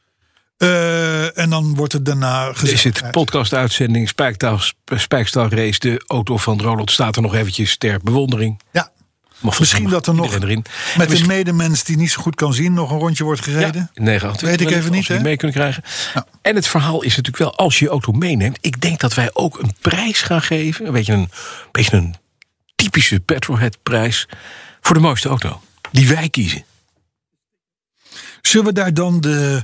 Uh, en dan wordt het daarna gezegd. Is het podcast-uitzending, Spijkstal-race, de auto van Roland staat er nog eventjes ter bewondering. Ja. Mag Misschien dat er nog erin. met Misschien... een medemens die niet zo goed kan zien nog een rondje wordt gereden. Ja, negen acht Weet ik even niet, als we die hè? mee kunnen krijgen. Ja. En het verhaal is natuurlijk wel, als je je auto meeneemt, ik denk dat wij ook een prijs gaan geven. Een beetje een, beetje een typische Petrolhead-prijs voor de mooiste auto. Die wij kiezen. Zullen we daar dan de.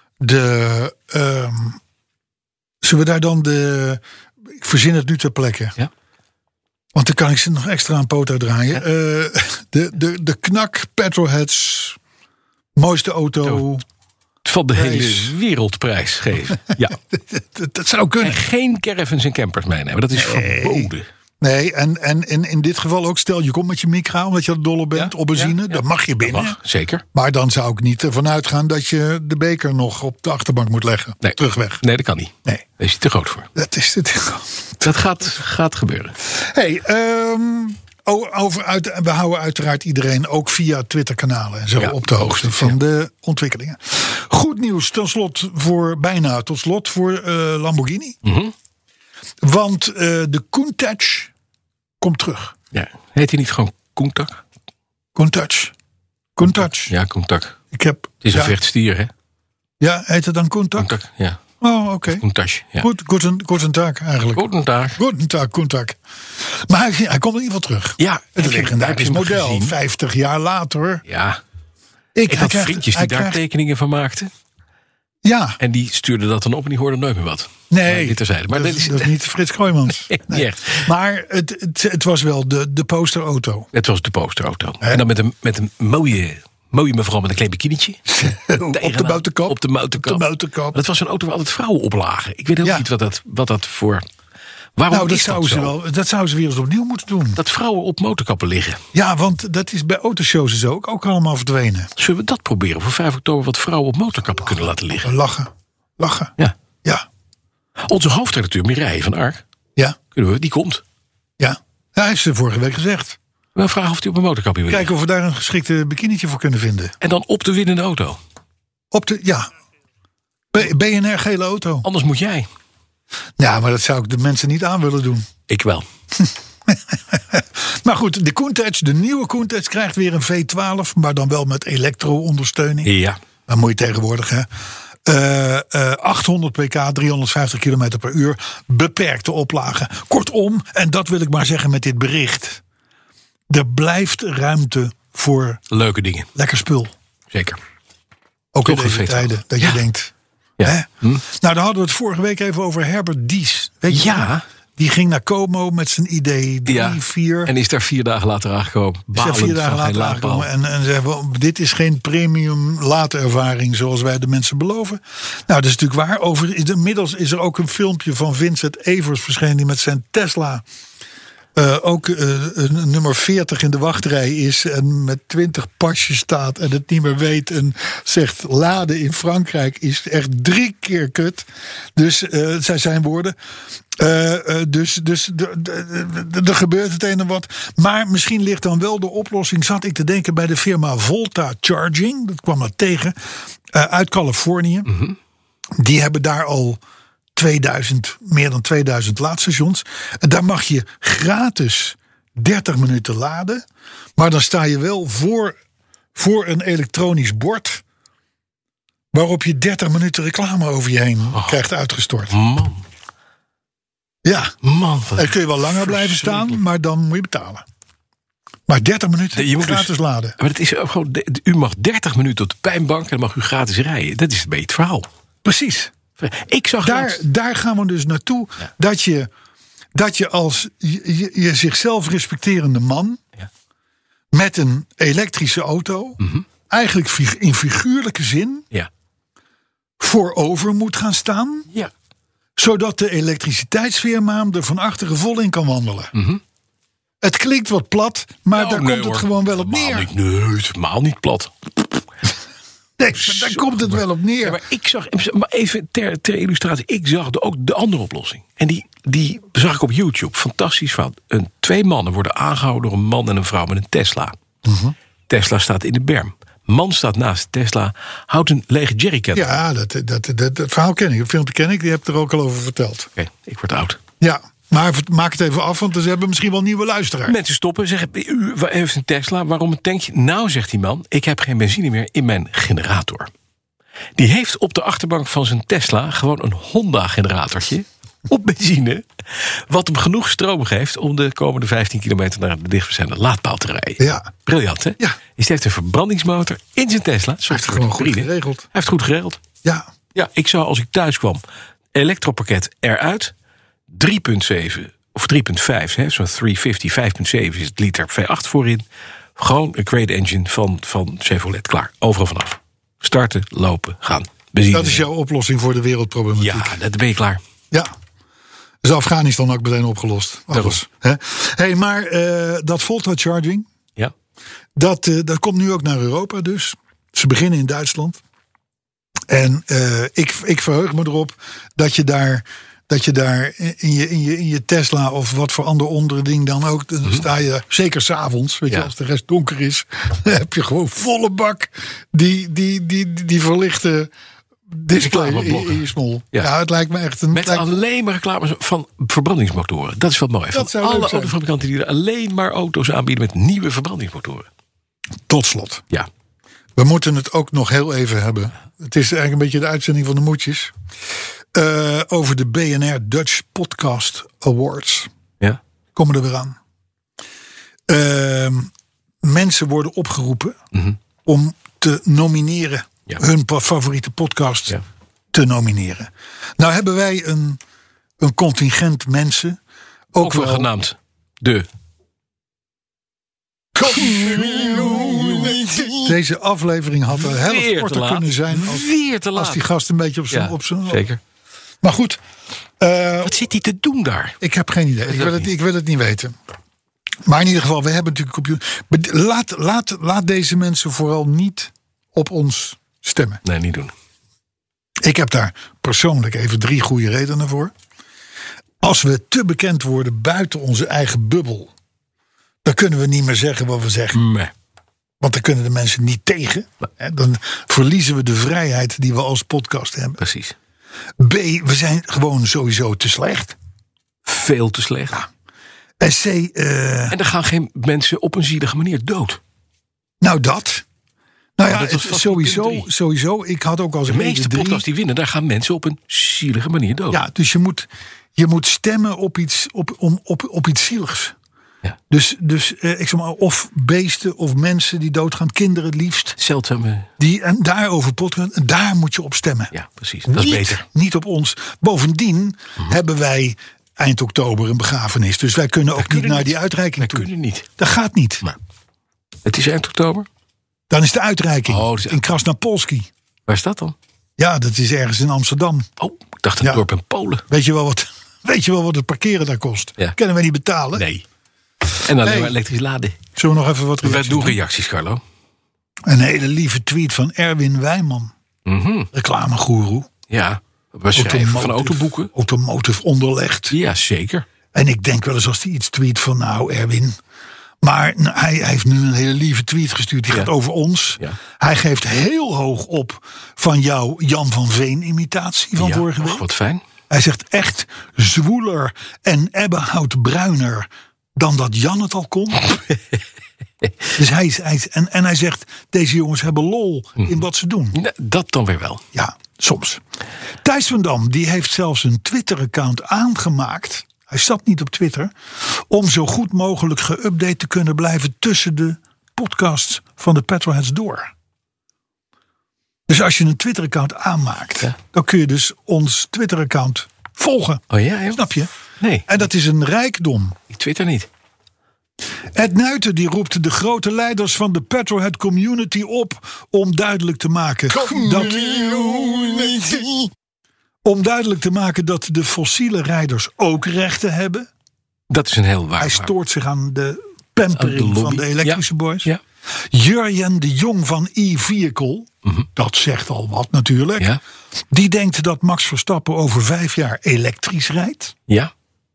de um, zullen we daar dan de. Ik verzin het nu ter plekke. Ja. Want dan kan ik ze nog extra een poot uitdraaien. Ja. Uh, de, de, de Knak Petrolheads mooiste auto. Van de prijs. hele wereldprijs geven. Ja. dat, dat zou kunnen. En geen caravans en campers meenemen. Dat is Nee. verboden. Nee, en, en in, in dit geval ook, stel je komt met je micra, omdat je er dol op bent, Ja, op benzine, ja, ja. dan mag je binnen. Dat mag, zeker. Maar dan zou ik niet ervan uitgaan dat je de beker nog op de achterbank moet leggen. Nee. Terugweg. Nee, dat kan niet. Nee. Daar is hij te groot voor. Dat is het. Dat gaat, gaat gebeuren. Hey, um, over uit, we houden uiteraard iedereen ook via Twitter-kanalen en zo Ja, op de hoogte hoogstens, van ja. de ontwikkelingen. Goed nieuws tot slot voor bijna tot slot voor uh, Lamborghini. Mm-hmm. Want uh, de Countach komt terug. Ja. Heet hij niet gewoon Countach? Countach. Countach. Ja, Countach. Ik heb. Het is een ja, vechtstier, hè? ja, heet het dan Countach? Countach, ja. Oh, oké. Okay. Countach, ja. Goed, guten, guten Tag eigenlijk. Countach. Guten Tag, Countach. Maar hij, hij komt in ieder geval terug. Ja. Het heb je- legendarisch heb je hem model. gezien? vijftig jaar later. Ja. Ik, Ik hij had krijgt- vriendjes hij die daar krijgt- tekeningen van maakten. Ja, En die stuurden dat dan op en die hoorden nooit meer wat. nee. Maar dit terzijde. Maar dat, dat is, dat is niet Frits Kooijmans. Nee, niet echt. Maar het, het, het was wel de, de posterauto. Het was de posterauto. Hè? En dan met een, met een mooie, mooie mevrouw met een klein bikinietje. op de motorkap. Op de motorkap. Op de motorkap. Dat was een auto waar altijd vrouwen op lagen. Ik weet ook Ja. niet wat dat, wat dat voor... Waarom Nou, dat is dat zouden, ze zo? wel, dat zouden ze weer eens opnieuw moeten doen. Dat vrouwen op motorkappen liggen. Ja, want dat is bij autoshows is ook, ook allemaal verdwenen. Zullen we dat proberen? Voor vijf oktober wat vrouwen op motorkappen kunnen laten liggen. Lachen. Lachen. Ja. Ja. Onze hoofdredacteur Mireille van Ark, Ja. kunnen we, die komt. Ja. Ja, hij heeft ze vorige week gezegd. We vragen of hij op een motorkapje wil Kijken of we daar een geschikte bikinietje voor kunnen vinden. En dan op de winnende auto. Op de, ja. B- B N R gele auto. Anders moet jij. Ja, maar dat zou ik de mensen niet aan willen doen. Ik wel. Maar goed, de Countach, de nieuwe Countach krijgt weer een V twaalf, maar dan wel met elektro-ondersteuning. Ja. Dat moet je tegenwoordig, hè. Uh, uh, achthonderd pk, driehonderdvijftig kilometer per uur. Beperkte oplagen. Kortom, en dat wil ik maar zeggen met dit bericht. Er blijft ruimte voor Leuke dingen. lekker spul. Zeker. Ook in Toch een deze V twaalf. tijden. Dat Ja. je denkt. Ja. Hè? Hm? Nou, daar hadden we het vorige week even over Herbert Dies. Weet je Ja. nog? Die ging naar Como met zijn idee drie, Ja. vier. En is daar vier dagen later aangekomen. Is er Balend vier dagen van geen later laadpaal. aangekomen. En, en zeggen we, dit is geen premium laadervaring zoals wij de mensen beloven. Nou, dat is natuurlijk waar. Over, inmiddels is er ook een filmpje van Vincent Evers verschenen die met zijn Tesla uh, ook uh, een nummer veertig in de wachtrij is en met twintig pasjes staat en het niet meer weet en zegt laden in Frankrijk is echt drie keer kut. Dus uh, zij zijn woorden. Uh, uh, dus dus er gebeurt het een en wat. Maar misschien ligt dan wel de oplossing, zat ik te denken, bij de firma Volta Charging. Dat kwam dat tegen. Uh, uit Californië. Mm-hmm. Die hebben daar al tweeduizend, meer dan tweeduizend laadstations. En daar mag je gratis dertig minuten laden. Maar dan sta je wel voor, voor een elektronisch bord waarop je dertig minuten reclame over je heen oh. krijgt uitgestort. Man. Ja, Man, dan kun je wel langer blijven staan, maar dan moet je betalen. Maar dertig minuten je moet gratis dus, laden. Maar het is ook gewoon, u mag dertig minuten op de pijnbank en dan mag u gratis rijden. Dat is een beetje het verhaal. Precies. Ik zag daar, laatst... daar gaan we dus naartoe. Ja. Dat, je, dat je als je, je, je zichzelf respecterende man... Ja. met een elektrische auto... Mm-hmm. eigenlijk fig- in figuurlijke zin Ja. voorover moet gaan staan. Ja. Zodat de elektriciteitsfirma er van achteren vol in kan wandelen. Mm-hmm. Het klinkt wat plat, maar Nou, daar nee, komt het hoor. gewoon wel op Helemaal neer. Niet, nee, het is helemaal niet plat. Nee, maar daar komt het wel op neer. Ja, maar ik zag, maar even ter, ter illustratie, ik zag de, ook de andere oplossing. En die, die zag ik op YouTube. Fantastisch verhaal. Een, twee mannen worden aangehouden door een man en een vrouw met een Tesla. Mhm. Tesla staat in de berm. Man staat naast Tesla, houdt een lege jerrycan. Ja, dat, dat, dat, dat verhaal ken ik. Het filmpje ken ik, die heb ik er ook al over verteld. Oké, ik word oud. Ja, maar maak het even af, want ze hebben misschien wel nieuwe luisteraars. Mensen stoppen, zeggen, u heeft een Tesla, waarom een tankje? Nou, zegt die man, ik heb geen benzine meer in mijn generator. Die heeft op de achterbank van zijn Tesla gewoon een Honda-generatortje op benzine, wat hem genoeg stroom geeft om de komende vijftien kilometer naar de dichtstbijzijnde laadpaal te rijden. Ja. Briljant, hè? Ja. Dus hij heeft een verbrandingsmotor in zijn Tesla. Hij heeft het gewoon goed Hij geregeld. heeft het goed geregeld. Ja, Ja, ik zou als ik thuis kwam, elektropakket eruit, drie komma zeven of drie komma vijf, hè, zo'n driehonderdvijftig, vijf komma zeven is het liter V acht voorin. Gewoon een crate engine van, van Chevrolet, klaar. Overal vanaf. Starten, lopen, gaan. Benzine. dat is jouw oplossing voor de wereldproblematiek. Ja, dat ben je klaar. Ja. Dus Afghanistan ook meteen opgelost. Daarom. Alles. Hè? Hey, maar eh, dat Volta Charging, Ja. dat, eh, dat komt nu ook naar Europa dus. Ze beginnen in Duitsland. En eh, ik, ik verheug me erop dat je daar, dat je daar in, je, in, je, in je Tesla of wat voor ander onderding ding dan ook, dan sta je, zeker 's avonds, weet je, Ja. als de rest donker is, dan heb je gewoon volle bak die, die, die, die, die verlichte display in, Reclameblokken. in je smol. Ja. Ja. het lijkt me echt een... Met lijkt- alleen maar reclames van verbrandingsmotoren. Dat is wat mooi. Van zou leuk alle zijn. autofabrikanten die er alleen maar auto's aanbieden met nieuwe verbrandingsmotoren. Tot slot. Ja. We moeten het ook nog heel even hebben. Het is eigenlijk een beetje de uitzending van de moedjes. Uh, over de B N R Dutch Podcast Awards. Ja. Komen er weer aan. Uh, mensen worden opgeroepen Mm-hmm. om te nomineren. Ja. Hun pa- favoriete podcast Ja. te nomineren. Nou hebben wij een, een contingent mensen. Ook Ook wel wel genaamd de... Deze aflevering had de helft Weer te korter laat. kunnen zijn. Als, Weer te laat. als die gast een beetje op zijn... Ja, op zijn zeker. Maar goed, uh, Wat zit hij te doen daar? ik heb geen idee. Ik wil, ook het, niet. ik wil het niet weten. Maar in ieder geval, we hebben natuurlijk computer. Bed- Laat, laat, laat deze mensen vooral niet op ons stemmen. Nee, niet doen. Ik heb daar persoonlijk even drie goede redenen voor. Als we te bekend worden buiten onze eigen bubbel, dan kunnen we niet meer zeggen wat we zeggen. Nee. Want dan kunnen de mensen niet tegen. Hè, dan verliezen we de vrijheid die we als podcast hebben. Precies. B, we zijn gewoon sowieso te slecht. Veel te slecht. En C, uh, En er gaan geen mensen op een zielige manier dood. nou dat. Nou ja, dat was het- vast sowieso, punt drie. sowieso. Ik had ook als De reden meeste drie. podcasts die winnen, daar gaan mensen op een zielige manier dood. Ja, dus je moet, je moet stemmen op iets, op, om, op, op iets zieligs. Ja. Dus, dus eh, ik zeg maar, of beesten of mensen die doodgaan, kinderen het liefst. Zeldzame... Die, en daarover podcast, en daar moet je op stemmen. Ja, precies. Dat is niet, beter. niet op ons. Bovendien hebben wij eind oktober een begrafenis. Dus wij kunnen ook niet kunnen naar niet. die uitreiking Wij toe. kunnen niet. Dat gaat niet. Maar het is eind oktober. Dan is de uitreiking Oh, dus- in Krasnapolski. Waar is dat dan? Ja, dat is ergens in Amsterdam. Oh, ik dacht het Ja. dorp in Polen. Weet je wel wat, weet je wel wat het parkeren daar kost? Ja. Kunnen we niet betalen? Nee. En alleen Hey. maar elektrisch laden. Zullen we nog even wat Wij reacties doen doen? reacties, Carlo. Een hele lieve tweet van Erwin Wijman. Mhm. Reclamegoeroe. Ja, we schrijven van autoboeken. Automotive onderlegd. Ja, zeker. En ik denk wel eens als hij iets tweet van nou Erwin. Maar nou, hij, hij heeft nu een hele lieve tweet gestuurd. Die Ja. gaat over ons. Ja. Hij geeft heel hoog op van jouw Jan van Veen imitatie van Ja, vorige och, week. wat fijn. Hij zegt echt zwoeler en ebbenhout bruiner dan dat Jan het al kon. Dus hij is, hij is, en, en hij zegt, deze jongens hebben lol in wat ze doen. Nee, dat dan weer wel. Ja, soms. Thijs van Dam die heeft zelfs een Twitter-account aangemaakt. Hij zat niet op Twitter. Om zo goed mogelijk geüpdate te kunnen blijven tussen de podcasts van de Petrolheads door. Dus als je een Twitter-account aanmaakt, Ja. dan kun je dus ons Twitter-account volgen. Oh ja, joh. Snap je? Nee, En dat is een rijkdom. ik twitter niet. Ed Nuiten die roept de grote leiders van de petrolhead community op om duidelijk te maken dat, om duidelijk te maken dat de fossiele rijders ook rechten hebben. Dat is een heel waar. Hij stoort zich aan de pampering de van de elektrische ja. boys. Ja. Jurjen de Jong van e-vehicle, mm-hmm. dat zegt al wat natuurlijk. Ja. Die denkt dat Max Verstappen over vijf jaar elektrisch rijdt. Ja.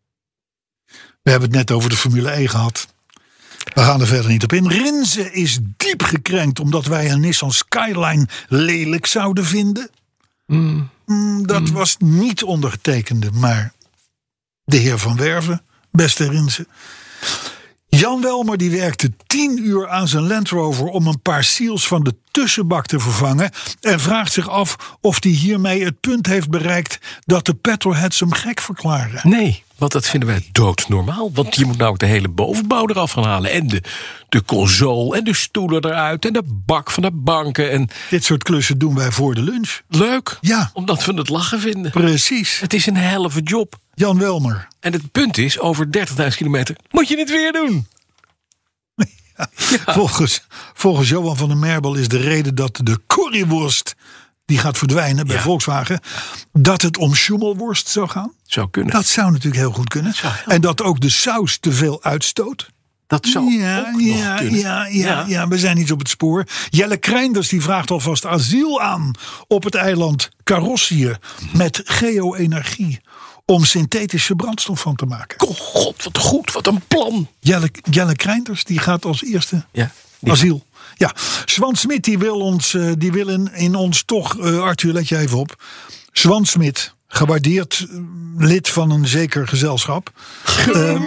We hebben het net over de Formule E gehad. We gaan er verder niet op in. Rinze is diep gekrenkt omdat wij een Nissan Skyline lelijk zouden vinden. Mm. Mm, dat mm. was niet ondergetekende, maar de heer Van Werven, beste Rinze. Jan Welmer die werkte tien uur aan zijn Land Rover om een paar seals van de tussenbak te vervangen. En vraagt zich af of hij hiermee het punt heeft bereikt dat de petrolheads hem gek verklaren. Nee, want dat vinden wij doodnormaal. Want je moet nou ook de hele bovenbouw eraf gaan halen. En de, de console en de stoelen eruit en de bak van de banken. En dit soort klussen doen wij voor de lunch. Leuk, ja. Omdat we het lachen vinden. Precies. Het is een helve job. Jan Welmer. En het punt is, over dertigduizend kilometer moet je het weer doen. Ja. Ja. Volgens, volgens Johan van der Merbel is de reden dat de curryworst die gaat verdwijnen bij ja. Volkswagen, dat het om schummelworst zou gaan. Zou kunnen. Dat zou natuurlijk heel goed kunnen. Heel en dat ook de saus te veel uitstoot. Dat zou ja, ook ja, nog kunnen. Ja, ja, ja. ja, we zijn iets op het spoor. Jelle Kreinders die vraagt alvast asiel aan op het eiland Karossië met geo-energie om synthetische brandstof van te maken. Oh god, wat goed, wat een plan. Jelle, Jelle Kreinders die gaat als eerste ja, asiel. Ja, Swan Smit die wil ons, uh, die wil in, in ons toch, uh, Arthur, let je even op. Swan Smit, gewaardeerd uh, lid van een zeker gezelschap. Uh,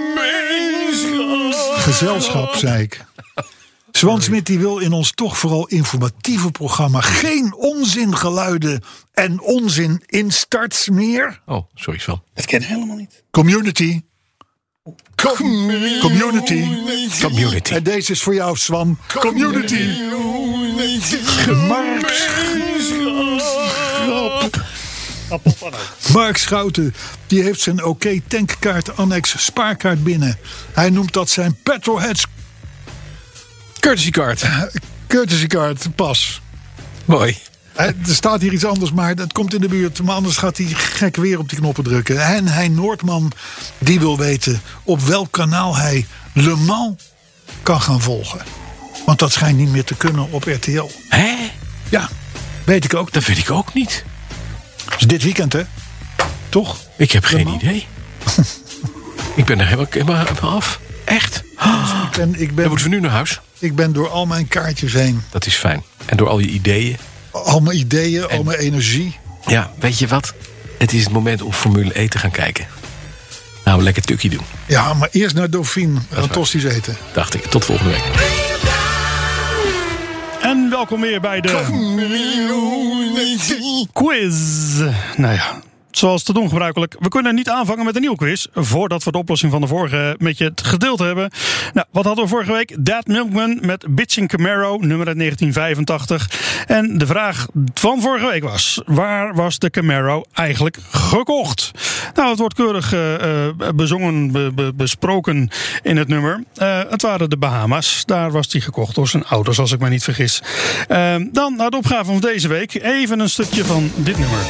gezelschap, zei ik. Swan Smit die wil in ons toch vooral informatieve programma geen onzingeluiden en onzin instarts meer. Oh, sorry Svan. Dat ken ik helemaal niet. Community. Community. Community. Community. En deze is voor jou, Swan. Community. Mark Mark Schouten, die heeft zijn OK tankkaart annex spaarkaart binnen. Hij noemt dat zijn Petrolheads courtesy card. Courtesy card, pas. Mooi. Er staat hier iets anders, maar dat komt in de buurt. Maar anders gaat hij gek weer op die knoppen drukken. En hij Noordman, die wil weten op welk kanaal hij Le Mans kan gaan volgen. Want dat schijnt niet meer te kunnen op R T L. Hè? Ja, weet ik ook. Dat weet ik ook niet. Dus dit weekend, hè? Toch? Ik heb geen idee. Ik ben er helemaal, helemaal af. Echt? Dus ik ben, ik ben, Dan moeten we nu naar huis. Ik ben door al mijn kaartjes heen. Dat is fijn. En door al je ideeën. Al mijn ideeën, en, al mijn energie. Ja, weet je wat? Het is het moment om Formule E te gaan kijken. Nou, lekker tukkie doen. Ja, maar eerst naar Dauphine. En tosti's eten. Dacht ik. Tot volgende week. En welkom weer bij de quiz. Nou ja, zoals te doen gebruikelijk. We kunnen niet aanvangen met een nieuwe quiz voordat we de oplossing van de vorige met je het gedeeld hebben. Nou, wat hadden we vorige week? Dad Milkman met Bitchin' Camaro, nummer uit negentien vijfentachtig. En de vraag van vorige week was: waar was de Camaro eigenlijk gekocht? Nou, het wordt keurig uh, bezongen, be, be, besproken in het nummer. Uh, het waren de Bahama's. Daar was die gekocht door zijn ouders, als ik me niet vergis. Uh, dan naar de opgave van deze week. Even een stukje van dit nummer.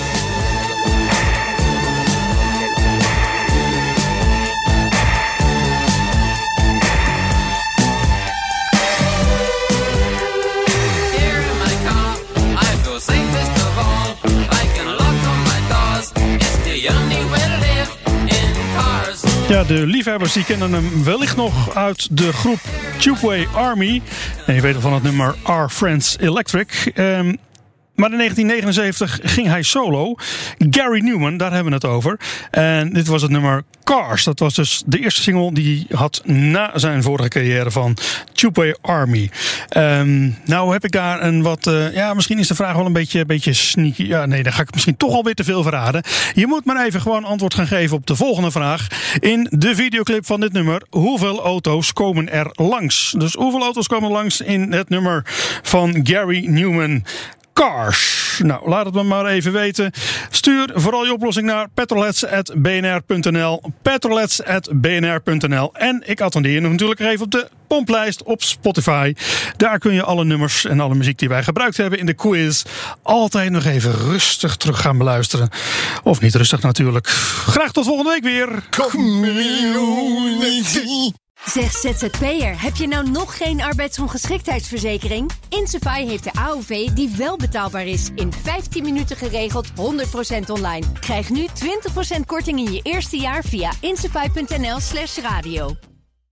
Ja, de liefhebbers die kennen hem wellicht nog uit de groep Tubeway Army. En je weet van het nummer Our Friends Electric. Um, Maar in negentien negenenzeventig ging hij solo. Gary Newman, daar hebben we het over. En dit was het nummer Cars. Dat was dus de eerste single die hij had na zijn vorige carrière van Tubeway Army. Um, nou heb ik daar een wat... Uh, ja, misschien is de vraag wel een beetje, beetje sneaky. Ja, nee, dan ga ik misschien toch alweer te veel verraden. Je moet maar even gewoon antwoord gaan geven op de volgende vraag. In de videoclip van dit nummer, hoeveel auto's komen er langs? Dus hoeveel auto's komen er langs in het nummer van Gary Newman? Cars. Nou, laat het me maar even weten. Stuur vooral je oplossing naar petrolheads at b n r punt n l. petrolheads at b n r punt n l. En ik attendeer je natuurlijk even op de pomplijst op Spotify. Daar kun je alle nummers en alle muziek die wij gebruikt hebben in de quiz altijd nog even rustig terug gaan beluisteren. Of niet rustig natuurlijk. Graag tot volgende week weer. Zeg Z Z P'er, heb je nou nog geen arbeidsongeschiktheidsverzekering? Insafai heeft de A O V die wel betaalbaar is. In vijftien minuten geregeld, honderd procent online. Krijg nu twintig procent korting in je eerste jaar via insafai punt n l slash radio.